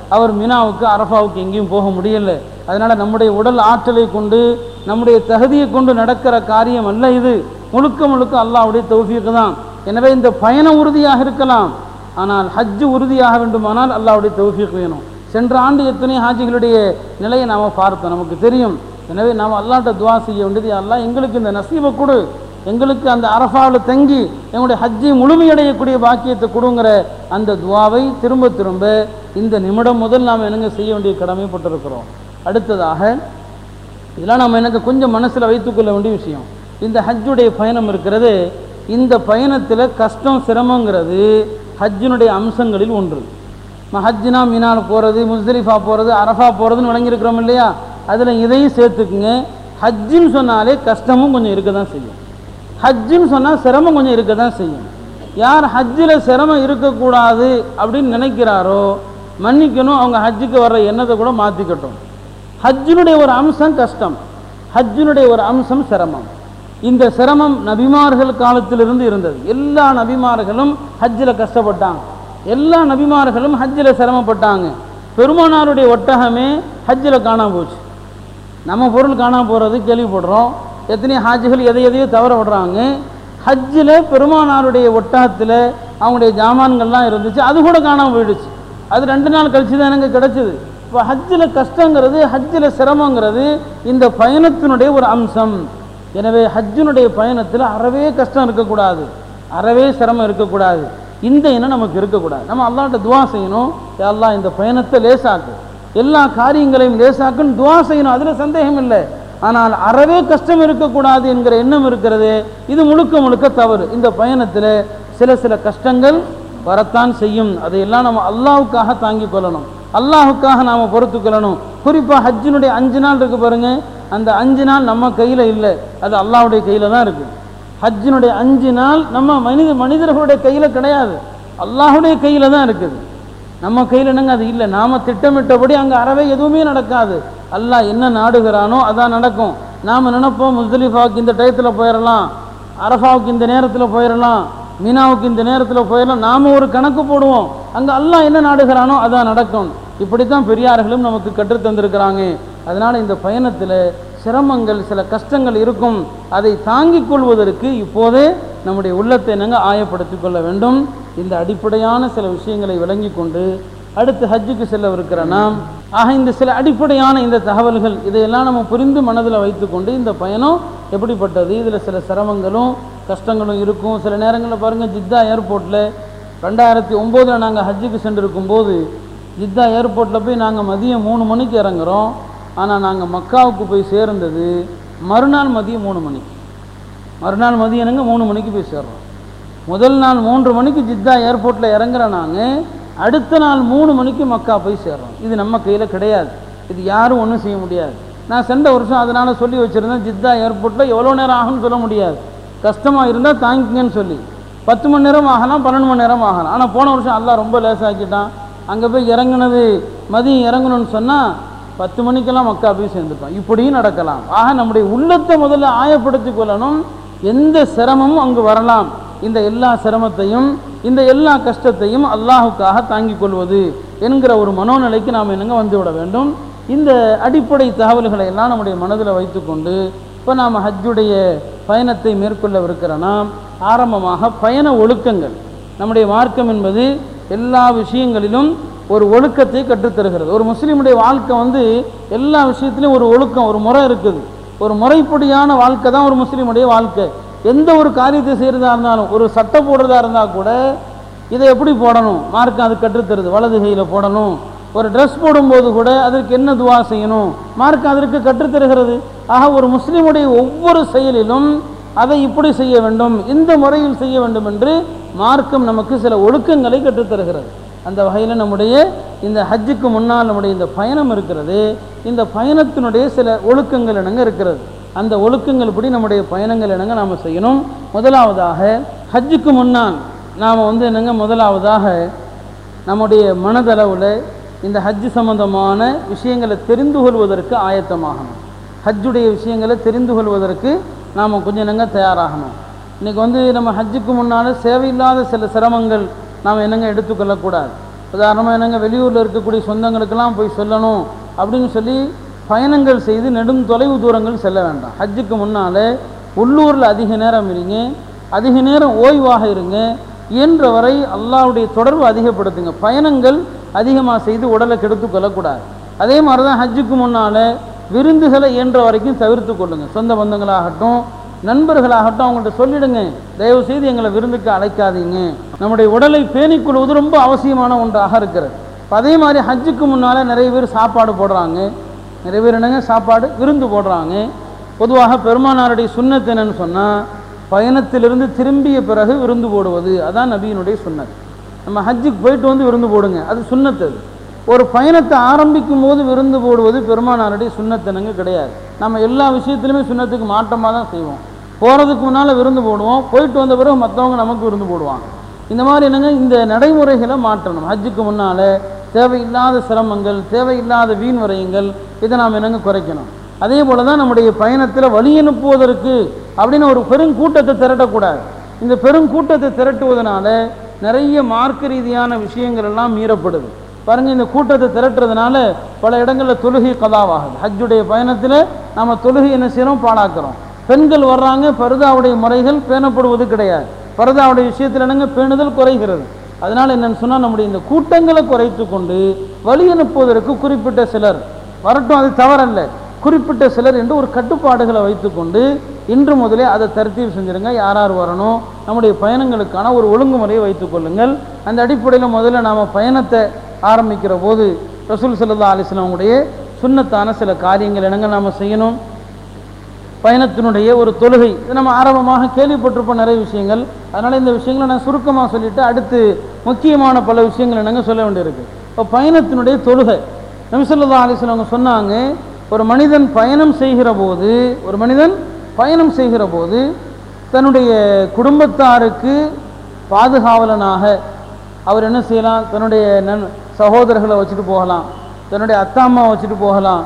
அவர் மினாவுக்கு அரஃபாவுக்கு எங்கேயும் போக முடியல. அதனால் நம்முடைய உடல் ஆற்றலை கொண்டு நம்முடைய தகுதியை கொண்டு நடக்கிற காரியம் அல்ல இது. முழுக்க முழுக்க அல்லாஹ்வுடைய தௌஃபீக் தான். எனவே இந்த பயணம் உறுதியாக இருக்கலாம், ஆனால் ஹஜ்ஜு உறுதியாக வேண்டுமானால் அல்லாஹ்வுடைய தௌஃபீக் வேணும். சென்ற ஆண்டு எத்தனை ஹாஜிகளுடைய நிலையை நாம் பார்த்தோம், நமக்கு தெரியும். எனவே நாம் அல்லாஹ்ட்ட துஆ செய்ய வேண்டியது, அல்லாஹ் எங்களுக்கு இந்த நசீபை கொடு, எங்களுக்கு அந்த அரஃபாவில் தங்கி எங்களுடைய ஹஜ்ஜை முழுமையடையக்கூடிய பாக்கியத்தை கொடுங்கிற அந்த துவாவை திரும்ப திரும்ப இந்த நிமிடம் முதல் நாம் என்னங்க செய்ய வேண்டிய கடமைப்பட்டிருக்கிறோம். அடுத்ததாக இதெல்லாம் நம்ம எனக்கு கொஞ்சம் மனசில் வைத்துக்கொள்ள வேண்டிய விஷயம், இந்த ஹஜ்ஜுடைய பயணம் இருக்கிறது. இந்த பயணத்தில் கஷ்டம் சிரமங்கிறது ஹஜ்ஜினுடைய அம்சங்களில் ஒன்று. ஹஜ்ஜினா மினால் போகிறது, முஸ்தலிஃபா போகிறது, அரஃபா போகிறதுன்னு விளங்கியிருக்கிறோம் இல்லையா? அதில் இதையும் சேர்த்துக்குங்க. ஹஜ்ஜுன்னு சொன்னாலே கஷ்டமும் கொஞ்சம் இருக்க தான் செய்யும், ஹஜ்ஜுன்னு சொன்னால் சிரமம் கொஞ்சம் இருக்க தான் செய்யும். யார் ஹஜ்ஜில் சிரமம் இருக்கக்கூடாது அப்படின்னு நினைக்கிறாரோ மன்னிக்கணும், அவங்க ஹஜ்ஜுக்கு வர்ற எண்ணத்தை கூட மாற்றிக்கட்டும். ஹஜ்ஜினுடைய ஒரு அம்சம் கஷ்டம், ஹஜ்ஜினுடைய ஒரு அம்சம் சிரமம். இந்த சிரமம் நபிமார்கள் காலத்திலிருந்து இருந்தது. எல்லா நபிமார்களும் ஹஜ்ஜில் கஷ்டப்பட்டாங்க, எல்லா நபிமார்களும் ஹஜ்ஜில் சிரமப்பட்டாங்க. பெருமானாருடைய ஒட்டகமே ஹஜ்ஜில் காணாமல் போச்சு. நம்ம பொருள் காணாமல் போகிறது கேள்விப்படுறோம், எத்தனை ஹாஜிகள் எதையோ தவற விடுறாங்க. ஹஜ்ஜில் பெருமானாருடைய ஒட்டகத்தில் அவங்களுடைய ஜாமான்கள்லாம் இருந்துச்சு, அது கூட காணாமல் போயிடுச்சு. அது 2 நாள் கழிச்சு தான் எனக்கு கிடச்சிது. இப்போ ஹஜ்ஜில் கஷ்டங்கிறது, ஹஜ்ஜில் சிரமங்கிறது இந்த பயணத்தினுடைய ஒரு அம்சம். எனவே ஹஜ்ஜினுடைய பயணத்தில் அறவே கஷ்டம் இருக்கக்கூடாது, அறவே சிரமம் இருக்கக்கூடாது, இந்த எண்ணம் நமக்கு இருக்கக்கூடாது. நம்ம அல்லாஹ்ட்ட துஆ செய்யணும், யா அல்லாஹ் இந்த பயணத்தை லேசாக்கு, எல்லா காரியங்களையும் லேசாக்குன்னு துஆ செய்யணும், அதில் சந்தேகம் இல்லை. ஆனால் அறவே கஷ்டம் இருக்கக்கூடாது என்கிற எண்ணம் இருக்கிறது, இது முழுக்க முழுக்க தவறு. இந்த பயணத்தில் சில கஷ்டங்கள் வரத்தான் செய்யும், அதையெல்லாம் நம்ம அல்லாஹ்வுக்காக தாங்கிக் கொள்ளணும், அல்லாஹ்வுக்காக நாம் பொறுத்து கொள்ளணும். குறிப்பாக ஹஜ்ஜினுடைய 5 நாள் இருக்குது பாருங்க, அந்த 5 நாள் நம்ம கையில் இல்லை, அது அல்லாஹ்வுடைய கையில் தான் இருக்குது. ஹஜ்ஜினுடைய 5 நாள் நம்ம மனிதர்களுடைய கையில் கிடையாது, அல்லாஹ்வுடைய கையில் தான் இருக்குது. நம்ம கையில் என்னங்க அது இல்லை. நாம் திட்டமிட்டபடி அங்கே அறவே எதுவுமே நடக்காது. அல்லாஹ் என்ன நாடுகிறானோ அதான் நடக்கும். நாம் நினைப்போம் முஸ்தலிஃபாவுக்கு இந்த டயத்தில் போயிடலாம், அரஃபாவுக்கு இந்த நேரத்தில் போயிடலாம், மீனாவுக்கு இந்த நேரத்தில் போயிடலாம், நாம் ஒரு கணக்கு போடுவோம். அங்கே அல்லாஹ் என்ன நாடுகிறானோ அதான் நடக்கும். இப்படித்தான் பெரியார்களும் நமக்கு கற்றுத்தந்திருக்கிறாங்க. அதனால் இந்த பயணத்தில் சிரமங்கள் சில கஷ்டங்கள் இருக்கும், அதை தாங்கிக் கொள்வதற்கு இப்போதே நம்முடைய உள்ளத்தை என்னங்க ஆயப்படுத்தி கொள்ள வேண்டும். இந்த அடிப்படையான சில விஷயங்களை விளங்கி கொண்டு அடுத்து ஹஜ்ஜுக்கு செல்லவிருக்கிற நாம் இந்த சில அடிப்படையான இந்த தகவல்கள் இதையெல்லாம் நம்ம புரிந்து மனதில் வைத்துக்கொண்டு இந்த பயணம் எப்படிப்பட்டது, இதில் சில சிரமங்களும் கஷ்டங்களும் இருக்கும். சில நேரங்களில் பாருங்கள், ஜித்தா ஏர்போர்ட்டில் 2009 நாங்கள் ஹஜ்ஜுக்கு சென்றிருக்கும் போது ஜித்தா ஏர்போர்ட்டில் போய் நாங்கள் மதியம் 3 மணிக்கு இறங்குறோம். ஆனால் நாங்கள் மக்காவுக்கு போய் சேர்ந்தது மறுநாள் மதியம் 3 மணிக்கு. மறுநாள் மதியம் என்னங்க 3 மணிக்கு போய் சேர்றோம். முதல் நாள் 3 மணிக்கு ஜித்தா ஏர்போர்ட்டில் இறங்குற நாங்கள் அடுத்த நாள் 3 மணிக்கு மக்கா போய் சேர்றோம். இது நம்ம கையில் கிடையாது, இது யாரும் ஒன்றும் செய்ய முடியாது. நான் சென்ற வருஷம் அதனால் சொல்லி வச்சுருந்தேன், ஜித்தா ஏர்போர்ட்டில் எவ்வளோ நேரம் ஆகும்னு சொல்ல முடியாது, கஷ்டமாக இருந்தால் தாங்கிங்கன்னு சொல்லி 10 மணி நேரம் ஆகலாம், 12 மணி நேரம் ஆகலாம். ஆனால் போன வருஷம் அல்லாஹ் ரொம்ப லேசாக்கிட்டான். அங்கே போய் இறங்குனது மதியம் இறங்கணும்னு சொன்னால் 10 மணிக்கெல்லாம் மக்கா போய் சேர்ந்துட்டோம். இப்படியும் நடக்கலாம். ஆக நம்முடைய உள்ளத்தை முதல்ல ஆயப்படுத்தி கொள்ளணும். எந்த சிரமமும் அங்கு வரலாம், இந்த எல்லா சிரமத்தையும் இந்த எல்லா கஷ்டத்தையும் அல்லாஹுக்காக தாங்கிக் கொள்வது என்கிற ஒரு மனோநிலைக்கு நாம் என்னங்க வந்துவிட வேண்டும். இந்த அடிப்படை தகவல்களை எல்லாம் நம்முடைய மனதில் வைத்துக்கொண்டு இப்போ நாம் ஹஜ்ஜுடைய பயணத்தை மேற்கொள்ளவிருக்கிற நாம் ஆரம்பமாக பயண ஒழுக்கங்கள். நம்முடைய மார்க்கம் என்பது எல்லா விஷயங்களிலும் ஒரு ஒழுக்கத்தை கற்றுத்தருகிறது. ஒரு முஸ்லீமுடைய வாழ்க்கை எல்லா விஷயத்திலையும் ஒரு ஒழுக்கம், ஒரு முறை இருக்குது. ஒரு முறைப்படியான வாழ்க்கை தான் ஒரு முஸ்லீமுடைய வாழ்க்கை. எந்த ஒரு காரியத்தை செய்கிறதா இருந்தாலும், ஒரு சட்டை போடுறதா இருந்தால் கூட இதை எப்படி போடணும் மார்க்கம் அது கற்றுத்தருது. வலது கையில் போடணும். ஒரு ட்ரெஸ் போடும்போது கூட அதற்கு என்ன துவா செய்யணும் மார்க்கம் அதற்கு கற்றுத்தருகிறது. ஆக ஒரு முஸ்லீமுடைய ஒவ்வொரு செயலிலும் அதை இப்படி செய்ய வேண்டும், இந்த முறையில் செய்ய வேண்டும் என்று மார்க்கம் நமக்கு சில ஒழுக்கங்களை கற்றுத்தருகிறது. அந்த வகையில் நம்முடைய இந்த ஹஜ்ஜுக்கு முன்னால் நம்முடைய இந்த பயணம் இருக்கிறது. இந்த பயணத்தினுடைய சில ஒழுக்கங்கள் என்னங்க இருக்கிறது. அந்த ஒழுக்கங்கள் படி நம்முடைய பயணங்கள் என்னங்க நாம் செய்யணும். முதலாவதாக ஹஜ்ஜுக்கு முன்னால் நாம் என்னங்க முதலாவதாக நம்முடைய மனதளவில் இந்த ஹஜ்ஜு சம்பந்தமான விஷயங்களை தெரிந்து கொள்வதற்கு ஆயத்தமாகணும். ஹஜ்ஜுடைய விஷயங்களை தெரிந்து கொள்வதற்கு நாம் கொஞ்சம் என்னங்க தயாராகணும். இன்றைக்கி நம்ம ஹஜ்ஜுக்கு முன்னால் தேவையில்லாத சில சிரமங்கள் நாம் என்னங்க எடுத்துக்கொள்ளக்கூடாது. உதாரணமாக என்னங்க வெளியூரில் இருக்கக்கூடிய சொந்தங்களுக்கெல்லாம் போய் சொல்லணும் அப்படின்னு சொல்லி பயணங்கள் செய்து நெடும் தொலைவு தூரங்கள் செல்ல வேண்டாம். ஹஜ்ஜுக்கு முன்னால் உள்ளூரில் அதிக நேரம் இருங்க, அதிக நேரம் ஓய்வாக இருங்க, இயன்றவரை அல்லாஹ்வுடைய தொடர்பு அதிகப்படுத்துங்க. பயணங்கள் அதிகமாக செய்து உடலை கெடுத்து கொள்ளக்கூடாது. அதே மாதிரி தான் ஹஜ்ஜுக்கு முன்னால் விருந்துகளை இயன்ற வரைக்கும் தவிர்த்து கொள்ளுங்கள். சொந்த பந்தங்களாகட்டும் நண்பர்களாகட்டும் அவங்கள்ட்ட சொல்லிடுங்க, தயவு செய்து எங்களை விருந்துக்கு அழைக்காதீங்க. நம்முடைய உடலை பேணிக்கொள்வது ரொம்ப அவசியமான ஒன்றாக இருக்கிறது. அதே மாதிரி ஹஜ்ஜுக்கு முன்னால் நிறைய பேர் சாப்பாடு போடுறாங்க, நிறைய பேர் என்னங்க சாப்பாடு விருந்து போடுறாங்க. பொதுவாக பெருமானாருடைய சுன்னத் என்னன்னு சொன்னால் பயணத்திலிருந்து திரும்பிய பிறகு விருந்து போடுவது, அதான் நபியினுடைய சுன்னத். நம்ம ஹஜ்ஜுக்கு போயிட்டு வந்து விருந்து போடுங்க, அது சுன்னத். அது ஒரு பயணத்தை ஆரம்பிக்கும் போது விருந்து போடுவது பெருமானாருடைய சுன்னத் என்னங்க கிடையாது. நம்ம எல்லா விஷயத்துலையுமே சுன்னத்துக்கு மாற்றமாக தான் செய்வோம். போகிறதுக்கு முன்னால் விருந்து போடுவோம், போயிட்டு வந்த பிறகு மற்றவங்க நமக்கு விருந்து போடுவாங்க. இந்த மாதிரி என்னங்க இந்த நடைமுறைகளை மாற்றணும். ஹஜ்ஜுக்கு முன்னால் தேவையில்லாத சிரமங்கள், தேவையில்லாத வீண் விரயங்கள், இதை நாம் என்னங்க குறைக்கணும். அதே போல தான் நம்முடைய பயணத்தில் வழி அனுப்புவதற்கு அப்படின்னு ஒரு பெருங்கூட்டத்தை திரட்டக்கூடாது. இந்த பெருங்கூட்டத்தை திரட்டுவதனால நிறைய மார்க்க ரீதியான விஷயங்கள் எல்லாம் மீறப்படுது. பாருங்கள், இந்த கூட்டத்தை திரட்டுறதுனால பல இடங்களில் தொழுகை கதாவாகுது. ஹஜ்ஜுடைய பயணத்தில் நம்ம தொழுகை என்ன செய்கிறோம், பாழாக்கிறோம். பெண்கள் வர்றாங்க, பர்தாவுடைய முறைகள் பேணப்படுவது கிடையாது. பர்தாவுடைய விஷயத்தில் என்னங்க பேணுதல் குறைகிறது. அதனால் என்னென்னு சொன்னால் நம்முடைய இந்த கூட்டங்களை குறைத்து கொண்டு வழி அனுப்புவதற்கு குறிப்பிட்ட சிலர் வரட்டும், அது தவறல்ல, குறிப்பிட்ட சிலர் என்று ஒரு கட்டுப்பாடுகளை வைத்துக்கொண்டு இன்று முதலே அதை தர்த்தீப் செஞ்சுருங்க. யார் யார் வரணும், நம்முடைய பயணங்களுக்கான ஒரு ஒழுங்குமுறையை வைத்துக் கொள்ளுங்கள். அந்த அடிப்படையில் முதல்ல நாம் பயணத்தை ஆரம்பிக்கிற போது ரசூல் ஸல்லல்லாஹு அலைஹி வஸல்லம் உடைய சுன்னத்தான சில காரியங்கள் என்னங்க நாம் செய்யணும். பயணத்தினுடைய ஒரு தொழுகை, இது நம்ம ஆரம்பமாக கேள்விப்பட்டிருப்போம் நிறைய விஷயங்கள். அதனால் இந்த விஷயங்களை நான் சுருக்கமாக சொல்லிவிட்டு அடுத்து முக்கியமான பல விஷயங்கள் என்னங்க சொல்ல வேண்டியிருக்கு. இப்போ பயணத்தினுடைய தொழுகை, நபி ஸல்லல்லாஹு அலைஹி வஸல்லம் சொன்னாங்க, ஒரு மனிதன் பயணம் செய்கிற போது தன்னுடைய குடும்பத்தாருக்கு பாதுகாவலனாக அவர் என்ன செய்யலாம், தன்னுடைய சகோதரர்களை வச்சுட்டு போகலாம், தன்னுடைய அத்தா அம்மா வச்சுட்டு போகலாம்.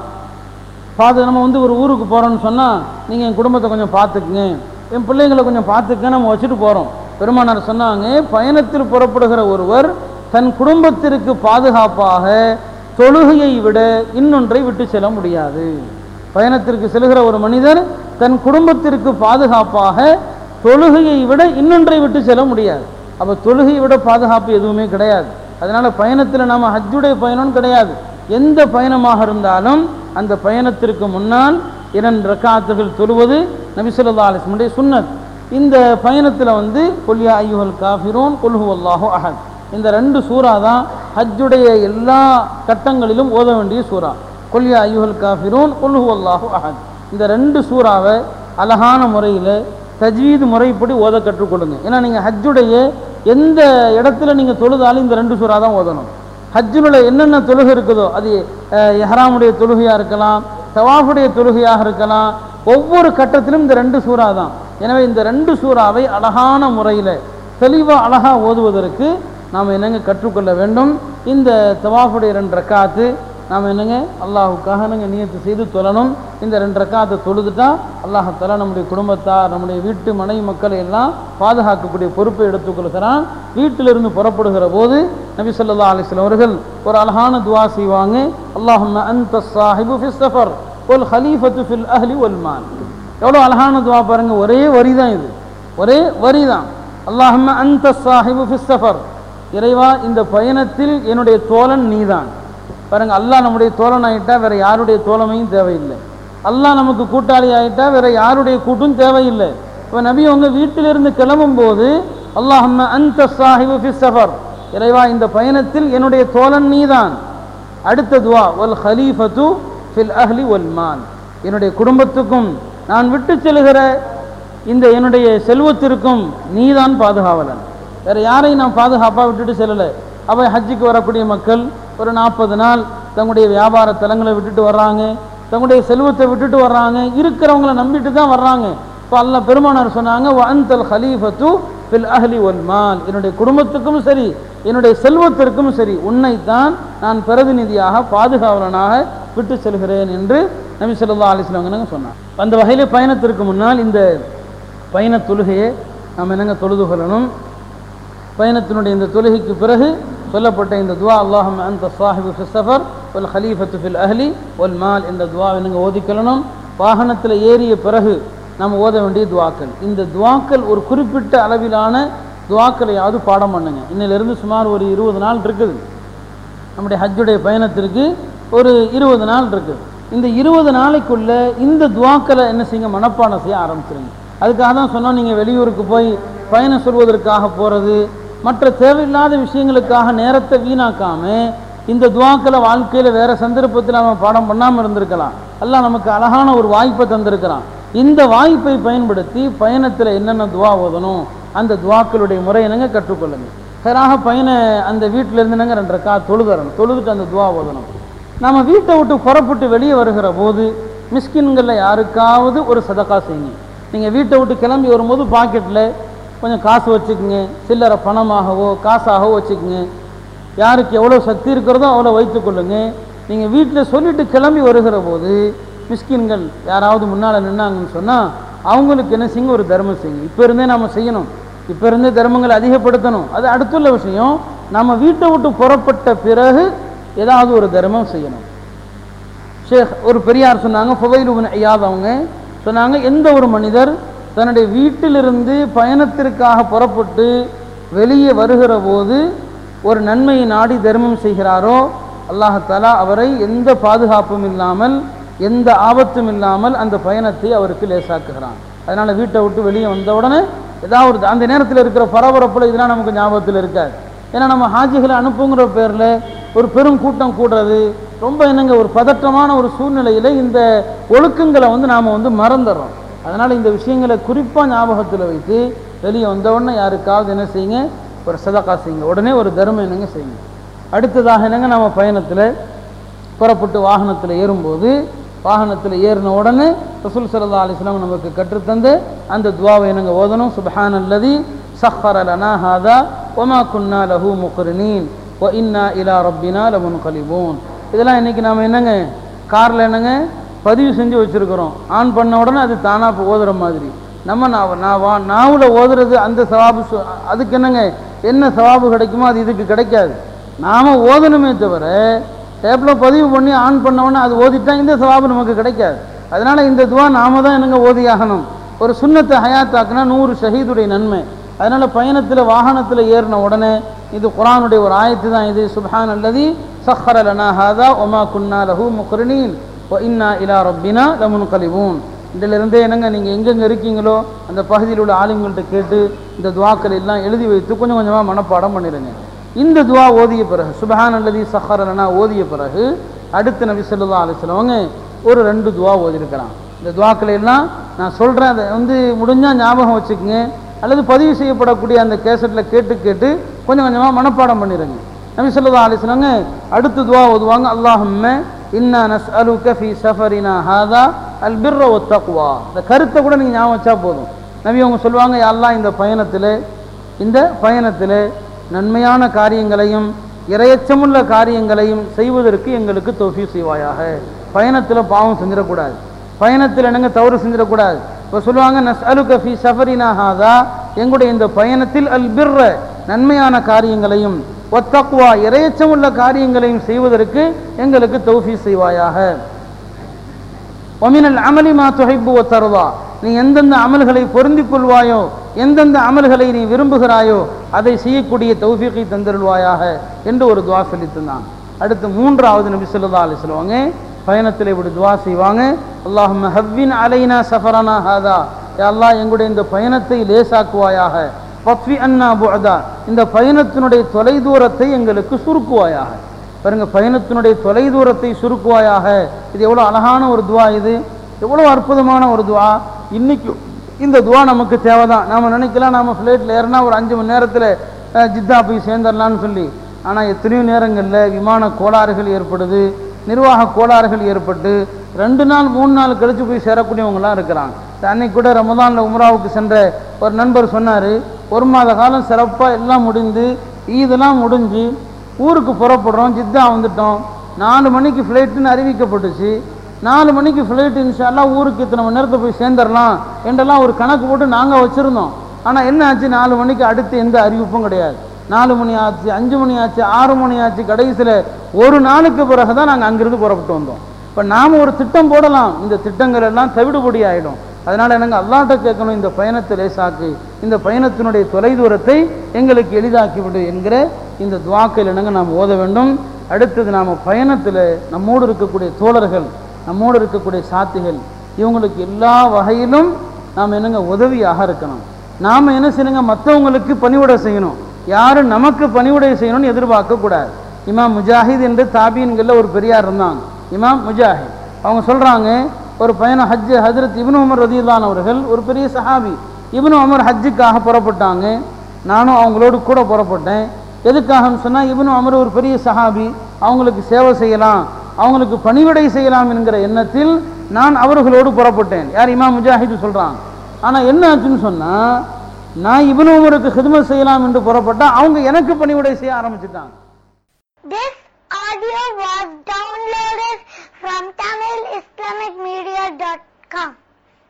நம்ம ஒரு ஊருக்கு போகிறோன்னு சொன்னால் நீங்கள் என் குடும்பத்தை கொஞ்சம் பார்த்துக்குங்க, என் பிள்ளைங்களை கொஞ்சம் பார்த்துக்க, நம்ம வச்சுட்டு போகிறோம். பெருமானார் சொன்னாங்க, பயணத்தில் புறப்படுகிற ஒருவர் தன் குடும்பத்திற்கு பாதுகாப்பாக தொழுகையை விட இன்னொன்றை விட்டு செல்ல முடியாது. பயணத்திற்கு செல்கிற ஒரு மனிதர் தன் குடும்பத்திற்கு பாதுகாப்பாக தொழுகையை விட இன்னொன்றை விட்டு செல்ல முடியாது. அப்போ தொழுகையை விட பாதுகாப்பு எதுவுமே கிடையாது. அதனால் பயணத்தில் நாம் ஹஜ்ஜுடைய பயணம் கிடையாது. எந்த பயணமாக இருந்தாலும் அந்த பயணத்திற்கு முன்னால் 2 ரக்காத்துகள் தொழுவது நபி ஸல்லல்லாஹு அலைஹி வஸல்லம் சுன்னத். இந்த பயணத்தில் குல் யா அய்யுஹல் காஃபிரூன் குல் ஹுவல்லாஹு அஹத், இந்த 2 சூறா தான் ஹஜ்ஜுடைய எல்லா கட்டங்களிலும் ஓத வேண்டிய சூறா. குல் யா அய்யுஹல் காஃபிரூன் குல் ஹுவல்லாஹு அஹத், இந்த 2 சூறாவை அழகான முறையில் தஜ்வீது முறைப்படி ஓத கற்றுக்கொள்ளுங்க. ஏன்னா நீங்கள் ஹஜ்ஜுடைய எந்த இடத்துல நீங்கள் தொழுதாலும் இந்த 2 சூறா தான் ஓதணும். ஹஜ்ஜுல என்னென்ன தொழுகை இருக்குதோ, அது இஹ்ராமுடைய தொழுகையாக இருக்கலாம், தவாஃபுடைய தொழுகையாக இருக்கலாம், ஒவ்வொரு கட்டத்திலும் இந்த 2 சூறா தான். எனவே இந்த 2 சூறாவை அழகான முறையில் தெளிவாக அழகாக ஓதுவதற்கு நாம் என்னங்க கற்றுக்கொள்ள வேண்டும். இந்த தவாஃபுடைய 2 ரக்காத்து நாம் என்னங்க அல்லாஹுக்காக நாங்கள் நியத்து செய்து தொழணும். இந்த 2 ரக்காத்தை தொழுதுட்டா அல்லாஹ் தஆலா நம்முடைய குடும்பத்தார், நம்முடைய வீட்டு மனைவி மக்களை எல்லாம் பாதுகாக்கக்கூடிய பொறுப்பை எடுத்துக்கொள்கிறான். வீட்டிலிருந்து புறப்படுகிற போது நபி ஸல்லல்லாஹு அலைஹி வஸல்லம் அவர்கள் ஒரு அழகான துஆ செய்வாங்க. அல்லாஹும்ம அன்த ஸாஹிபு ஃபிஸ் ஸஃபர் வல் ஹலீஃபத்து ஃபில் அஹ்லி வல் மால். எவ்வளோ அழகான துஆ பாருங்க, ஒரே வரி தான் இது, ஒரே வரி தான். அல்லாஹும்ம அன்த ஸாஹிபு ஃபிஸ் ஸஃபர், இறைவா இந்த பயணத்தில் என்னுடைய தோழன் நீதான். பாருங்கள், அல்லாஹ் நம்முடைய தோழன் ஆகிட்டா வேறு யாருடைய தோழமையும் தேவையில்லை. அல்லாஹ் நமக்கு கூட்டாளி ஆகிட்டா வேறு யாருடைய கூட்டும் தேவையில்லை. இப்போ நபி அவங்க வீட்டிலிருந்து கிளம்பும் போது அல்லாஹும்ம அன்த ஸாஹிபு ஃபிஸ் ஸஃபர், இறைவா இந்த பயணத்தில் என்னுடைய தோழன் நீதான். அடுத்த துவா வல் ஹலீஃபத்து ஃபில் அஹ்லி வல் மால், என்னுடைய குடும்பத்துக்கும் நான் விட்டு செல்கிற இந்த என்னுடைய செல்வத்திற்கும் நீதான் பாதுகாவலன். வேறு யாரையும் நான் பாதுகாப்பாக விட்டுட்டு செல்லலை. அவை ஹஜ்ஜுக்கு வரக்கூடிய மக்கள் ஒரு 40 நாள் தங்களுடைய வியாபார தலங்களை விட்டுட்டு வர்றாங்க, தங்களுடைய செல்வத்தை விட்டுட்டு வர்றாங்க, இருக்கிறவங்களை நம்பிட்டு தான் வர்றாங்க. இப்போ அல்லாஹ் பெருமானார் சொன்னாங்க, வ அன்தல் ஹலீஃபத்து ஃபில் அஹ்லி வல் மால், என்னுடைய குடும்பத்துக்கும் சரி என்னுடைய செல்வத்திற்கும் சரி உன்னைத்தான் நான் பிரதிநிதியாக பாதுகாவலனாக விட்டு செல்கிறேன் என்று நபி ஸல்லல்லாஹு அலைஹி வஸல்லம் சொன்னார். அந்த வகையில் பயணத்திற்கு முன்னால் இந்த பயண தொழுகையை நாம் என்னங்க தொழுது கொள்ளணும். பயணத்தினுடைய இந்த தொழுகைக்கு பிறகு சொல்லப்பட்ட இந்த துவா அல்லாஹும்ம அன்த ஸாஹிபு ஃபிஸ் ஸஃபர் வல் ஹலீஃபத்து ஃபில் அஹ்லி வல் மால் என்ற துவாவை நீங்கள் ஓதிக்கொள்ளணும். வாகனத்தில் ஏறிய பிறகு நம்ம ஓத வேண்டிய துவாக்கள். இந்த துவாக்கள் ஒரு குறிப்பிட்ட அளவிலான துவாக்களையாவது பாடம் பண்ணுங்க. இன்னிலிருந்து சுமார் ஒரு 20 நாள் இருக்குது. நம்முடைய ஹஜ்ஜுடைய பயணத்திற்கு ஒரு 20 நாள் இருக்குது. இந்த 20 நாளைக்குள்ள இந்த துவாக்களை என்ன செய்யுங்க, மனப்பாடம் செய்ய ஆரம்பிச்சிருங்க. அதுக்காக தான் சொன்னோம், நீங்கள் வெளியூருக்கு போய் பயணம் சொல்வதற்காக போகிறது, மற்ற தேவையில்லாத விஷயங்களுக்காக நேரத்தை வீணாக்காம இந்த துவாக்களை வாழ்க்கையில் வேறு சந்தர்ப்பத்தில் நம்ம பாடம் பண்ணாமல் இருந்திருக்கலாம். அல்லாஹ் நமக்கு அழகான ஒரு வாய்ப்பை தந்திருக்கிறான். இந்த வாய்ப்பை பயன்படுத்தி பயணத்தில் என்னென்ன துவா ஓதணும் அந்த துவாக்களுடைய முறை என்னங்க கற்றுக்கொள்ளுங்க. ஹராக அந்த வீட்டிலேருந்து என்னங்க 2 ரக்காத் தொழுதுட்டு அந்த துவா ஓதணும். நம்ம வீட்டை விட்டு புறப்பட்டு வெளியே வருகிற போது மிஸ்கின்களில் யாருக்காவது ஒரு சதக்கா செய்யுங்க. நீங்கள் வீட்டை விட்டு கிளம்பி வரும்போது பாக்கெட்டில் கொஞ்சம் காசு வச்சுக்கோங்க, சில்லறை பணமாகவோ காசாகவோ வச்சுக்கோங்க. யாருக்கு எவ்வளோ சக்தி இருக்கிறதோ அவ்வளோ வைத்துக்கொள்ளுங்க. நீங்கள் வீட்டில் சொல்லிட்டு கிளம்பி வருகிற போது மிஸ்கின்கள் யாராவது முன்னால் நின்னாங்கன்னு சொன்னால் அவங்களுக்கு என்ன செய்யுங்க, ஒரு தர்மம் செய்யுங்க. இப்போ இருந்தே நம்ம செய்யணும், இப்போ இருந்தே தர்மங்களை அதிகப்படுத்தணும். அது அடுத்துள்ள விஷயம். நம்ம வீட்டை விட்டு புறப்பட்ட பிறகு ஏதாவது ஒரு தர்மம் செய்யணும். ஷேக் ஒரு பெரியார் சொன்னாங்க, ஃபுதைல் இப்னு இயாத் அவங்க சொன்னாங்க, எந்த ஒரு மனிதர் தன்னுடைய வீட்டிலிருந்து பயணத்திற்காக புறப்பட்டு வெளியே வருகிற போது ஒரு நன்மையை நாடி தர்மம் செய்கிறாரோ அல்லாஹ் தஆலா அவரை எந்த பாதுகாப்பும் இல்லாமல் எந்த ஆபத்தும் இல்லாமல் அந்த பயணத்தை அவருக்கு லேசாக்குகிறான். அதனால் வீட்டை விட்டு வெளியே வந்த உடனே ஏதாவது அந்த நேரத்தில் இருக்கிற பரபரப்பில் இதெல்லாம் நமக்கு ஞாபகத்தில் இருக்காது. ஏன்னா நம்ம ஹாஜிகளை அனுப்புங்கிற பேரில் ஒரு பெரும் கூட்டம் கூடுறது ரொம்ப என்னங்க ஒரு பதற்றமான ஒரு சூழ்நிலையில் இந்த ஒழுக்கங்களை நாம் மறந்துடுறோம். அதனால் இந்த விஷயங்களை குறிப்பாக ஞாபகத்தில் வைத்து வெளியே வந்த உடனே யாருக்காவது என்ன செய்யுங்க, ஒரு சதக்கா செய்யுங்க, உடனே ஒரு தர்மம் என்னங்க செய்யுங்க. அடுத்ததாக என்னங்க, நம்ம பயணத்தில் புறப்பட்டு வாகனத்தில் ஏறும்போது வாகனத்தில் ஏறின உடனே ரசூல் ஸல்லல்லாஹு அலைஹி வஸல்லம் நமக்கு கற்றுத்தந்து அந்த துவாவை என்னங்க ஓதணும். சுப்ஹானல்லதி சஹ்ஹர லனா ஹாதா வமா குன்னா லஹு முக்ரினீன் வ இன்னா இலா ரப்பினா லமுன்கலிபூன். இதெல்லாம் இன்றைக்கி நாம் என்னங்க காரில் என்னங்க பதிவு செஞ்சு வச்சுருக்கிறோம். ஆன் பண்ண உடனே அது தானாக ஓதுகிற மாதிரி நம்ம நாவில் ஓதுறது அந்த சவாபு அதுக்கு என்னங்க என்ன சவாபு கிடைக்குமோ அது இதுக்கு கிடைக்காது. நாம் ஓதணுமே தவிர டேப்பில் பதிவு பண்ணி ஆன் பண்ணோன்னே அது ஓதிட்டா இந்த சவாபு நமக்கு கிடைக்காது. அதனால் இந்த துவா நாம தான் என்னங்க ஓதியாகணும். ஒரு சுன்னத்தை ஹயாத்தாக்குனா 100 ஷஹீதுடைய நன்மை. அதனால் பயணத்தில் வாகனத்தில் ஏறின உடனே இது குர்ஆனுடைய ஒரு ஆயத்து தான் இது. சுப்ஹானல்லதி சஹ்ஹர லனா ஹாதா வமா குன்னா லஹு முக்ரினீன் வ இன்னா இலா ரப்பினா லமுன்கலிபூன். இதிலிருந்தே என்னங்க நீங்கள் எங்கெங்கே இருக்கீங்களோ அந்த பகுதியில் உள்ள ஆலிம்கள்கிட்ட கேட்டு இந்த துவாக்கள் எல்லாம் எழுதி வைத்து கொஞ்சம் கொஞ்சமாக மனப்பாடம் பண்ணிடுங்க. இந்த துவா ஓதிய பிறகு சுப்ஹானல்லதி சஹ்ஹர லனா ஓதிய பிறகு அடுத்து நபி ஸல்லல்லாஹு அலைஹி வஸல்லம் ஒரு 2 துவா ஓதிருக்கிறான். இந்த துவாக்களை எல்லாம் நான் சொல்கிறேன், அதை முடிஞ்சால் ஞாபகம் வச்சுக்கோங்க, அல்லது பதிவு செய்யப்படக்கூடிய அந்த கேசட்டில் கேட்டு கேட்டு கொஞ்சம் கொஞ்சமாக மனப்பாடம் பண்ணிடுங்க. நபி ஸல்லல்லாஹு அலைஹி வஸல்லம் அடுத்த துவா ஓதுவாங்க, அல்லாஹும்ம இன்னா நஸ்அலுக ஃபீ சஃபரினா ஹாதா அல் பிர்ர வத் தக்வா. இந்த கருத்தை கூட நீங்கள் ஞாபகம் வச்சா போதும். நபி அவங்க சொல்லுவாங்க, யா அல்லாஹ் இந்த பயணத்தில் நன்மையான காரியங்களையும் இறையச்சமுள்ள காரியங்களையும் செய்வதற்கு எங்களுக்கு தௌஃபீக் செய்வாயாக. பயணத்தில் பாவம் செஞ்சிடக்கூடாது, பயணத்தில் என்னங்க தவறு செஞ்சிடக்கூடாது. இப்போ சொல்லுவாங்க, நஸ்அலுக ஃபீ சஃபரினா ஹாதா, எங்களுடைய இந்த பயணத்தில் அல் பிர்ர நன்மையான காரியங்களையும் வத் தக்வா இறையச்சமுள்ள காரியங்களையும் செய்வதற்கு எங்களுக்கு தௌஃபீக் செய்வாயாக. வமினல் அமலி மா துஹிப்பு வ தர்தா, நீ எந்தெந்த அமல்களை பொருந்திக் கொள்வாயோ எந்தெந்த அமல்களை நீ விரும்புகிறாயோ அதை செய்யக்கூடிய தௌஃபீகை தந்தருள்வாயாக என்று ஒரு துவா சொல்லித்தான். அடுத்து 3வது நபி ஸல்லல்லாஹு அலைஹி வஸல்லம் பயணத்தில் இப்படி துவா செய்வாங்க, அல்லாஹும்ம ஹவ்வின் அலைனா சஃபரனா ஹாதா, யா அல்லாஹ் எங்களுடைய இந்த பயணத்தை லேசாக்குவாயாக. வஃபி அன்னா புஅதா, இந்த பயணத்தினுடைய தொலைதூரத்தை எங்களுக்கு சுருக்குவாயாக. பாருங்க, பயணத்தினுடைய தொலைதூரத்தை சுருக்குவாயாக. இது எவ்வளோ அழகான ஒரு துவா, இது எவ்வளோ அற்புதமான ஒரு துவா. இன்னைக்கு இந்த துவா நமக்கு தேவைதான். நாம் நினைக்கலாம் நாம் ஃப்ளைட்டில் ஏறினா ஒரு 5 மணி நேரத்தில் ஜித்தா போய் சேர்ந்துடலான்னு சொல்லி. ஆனால் எத்தனையோ நேரங்களில் விமான கோளாறுகள் ஏற்படுது, நிர்வாக கோளாறுகள் ஏற்பட்டு 2 நாள் 3 நாள் கழித்து போய் சேரக்கூடியவங்களாம் இருக்கிறாங்க. அன்னைக்கு கூட ரமதானில் உம்ராவுக்கு சென்ற ஒரு நண்பர் சொன்னார், 1 மாத காலம் சிறப்பாக எல்லாம் முடிந்து இதெல்லாம் முடிஞ்சு ஊருக்கு புறப்படுறோம், ஜித்தா வந்துட்டோம், 4 மணிக்கு ஃப்ளைட்டுன்னு அறிவிக்கப்பட்டுச்சு, 4 மணிக்கு ஃப்ளைட் இன்ஷா அல்லாஹ் ஊருக்கு இத்தனை மணி நேரத்தை போய் சேர்ந்துடலாம் என்றெல்லாம் ஒரு கணக்கு போட்டு நாங்கள் வச்சுருந்தோம். ஆனால் என்ன ஆச்சு, 4 மணிக்கு அடுத்து எந்த அறிவிப்பும் கிடையாது. 4 மணி ஆச்சு, 5 மணி ஆச்சு, 6 மணி ஆச்சு. கடைசியில் ஒரு நாளுக்கு பிறகு தான் நாங்கள் அங்கிருந்து புறப்பட்டு வந்தோம். இப்போ நாம் ஒரு திட்டம் போடலாம், இந்த திட்டங்கள் எல்லாம் தவிடுபடி ஆகிடும். அதனால் எனக்கு அல்லாஹ்ட்ட கேட்கணும், இந்த பயணத்தை லேசாக்கு, இந்த பயணத்தினுடைய தொலைதூரத்தை எங்களுக்கு எளிதாக்கிவிடு என்கிற இந்த துவாக்கள் என்னங்க நாம் ஓத வேண்டும். அடுத்தது நாம் பயணத்தில் நம்மோடு இருக்கக்கூடிய தோழர்கள், நம்மோடு இருக்கக்கூடிய சாத்திகள், இவங்களுக்கு எல்லா வகையிலும் நாம் என்னங்க உதவியாக இருக்கணும். நாம் என்ன செய்யணுங்க, மற்றவங்களுக்கு பணிவிடை செய்யணும், யாரும் நமக்கு பணிவிடை செய்யணும்னு எதிர்பார்க்கக்கூடாது. இமாம் முஜாஹித் என்று தாபீன்களில் ஒரு பெரியார் இருந்தாங்க, இமாம் முஜாஹித். அவங்க சொல்கிறாங்க, ஒரு பயணம் ஹஜ்ரத் இப்னு உமர் ரலியல்லாஹு அவர்கள் ஒரு பெரிய சஹாபி. இப்னு உமர் ஹஜ்ஜுக்காக புறப்பட்டாங்க, நானும் அவங்களோடு கூட புறப்பட்டேன். எதுக்காகன்னு சொன்னால், இப்னு உமர் ஒரு பெரிய சஹாபி, அவங்களுக்கு சேவை செய்யலாம், அவங்களுக்கு பணிவிடை செய்யலாம் என்கிற எண்ணத்தில் நான் அவர்களோடு புறப்பட்டேன். யார்? இமாம் முஜாஹித் சொல்கிறாங்க. ஆனால் என்ன ஆச்சுன்னு சொன்னால், நான் இப்னு உமருக்கு ஹிதமத் செய்யலாம் என்று புறப்பட்டால் அவங்க எனக்கு பணிவிடை செய்ய ஆரம்பிச்சுட்டாங்க. This audio was downloaded from TamilIslamicMedia.com.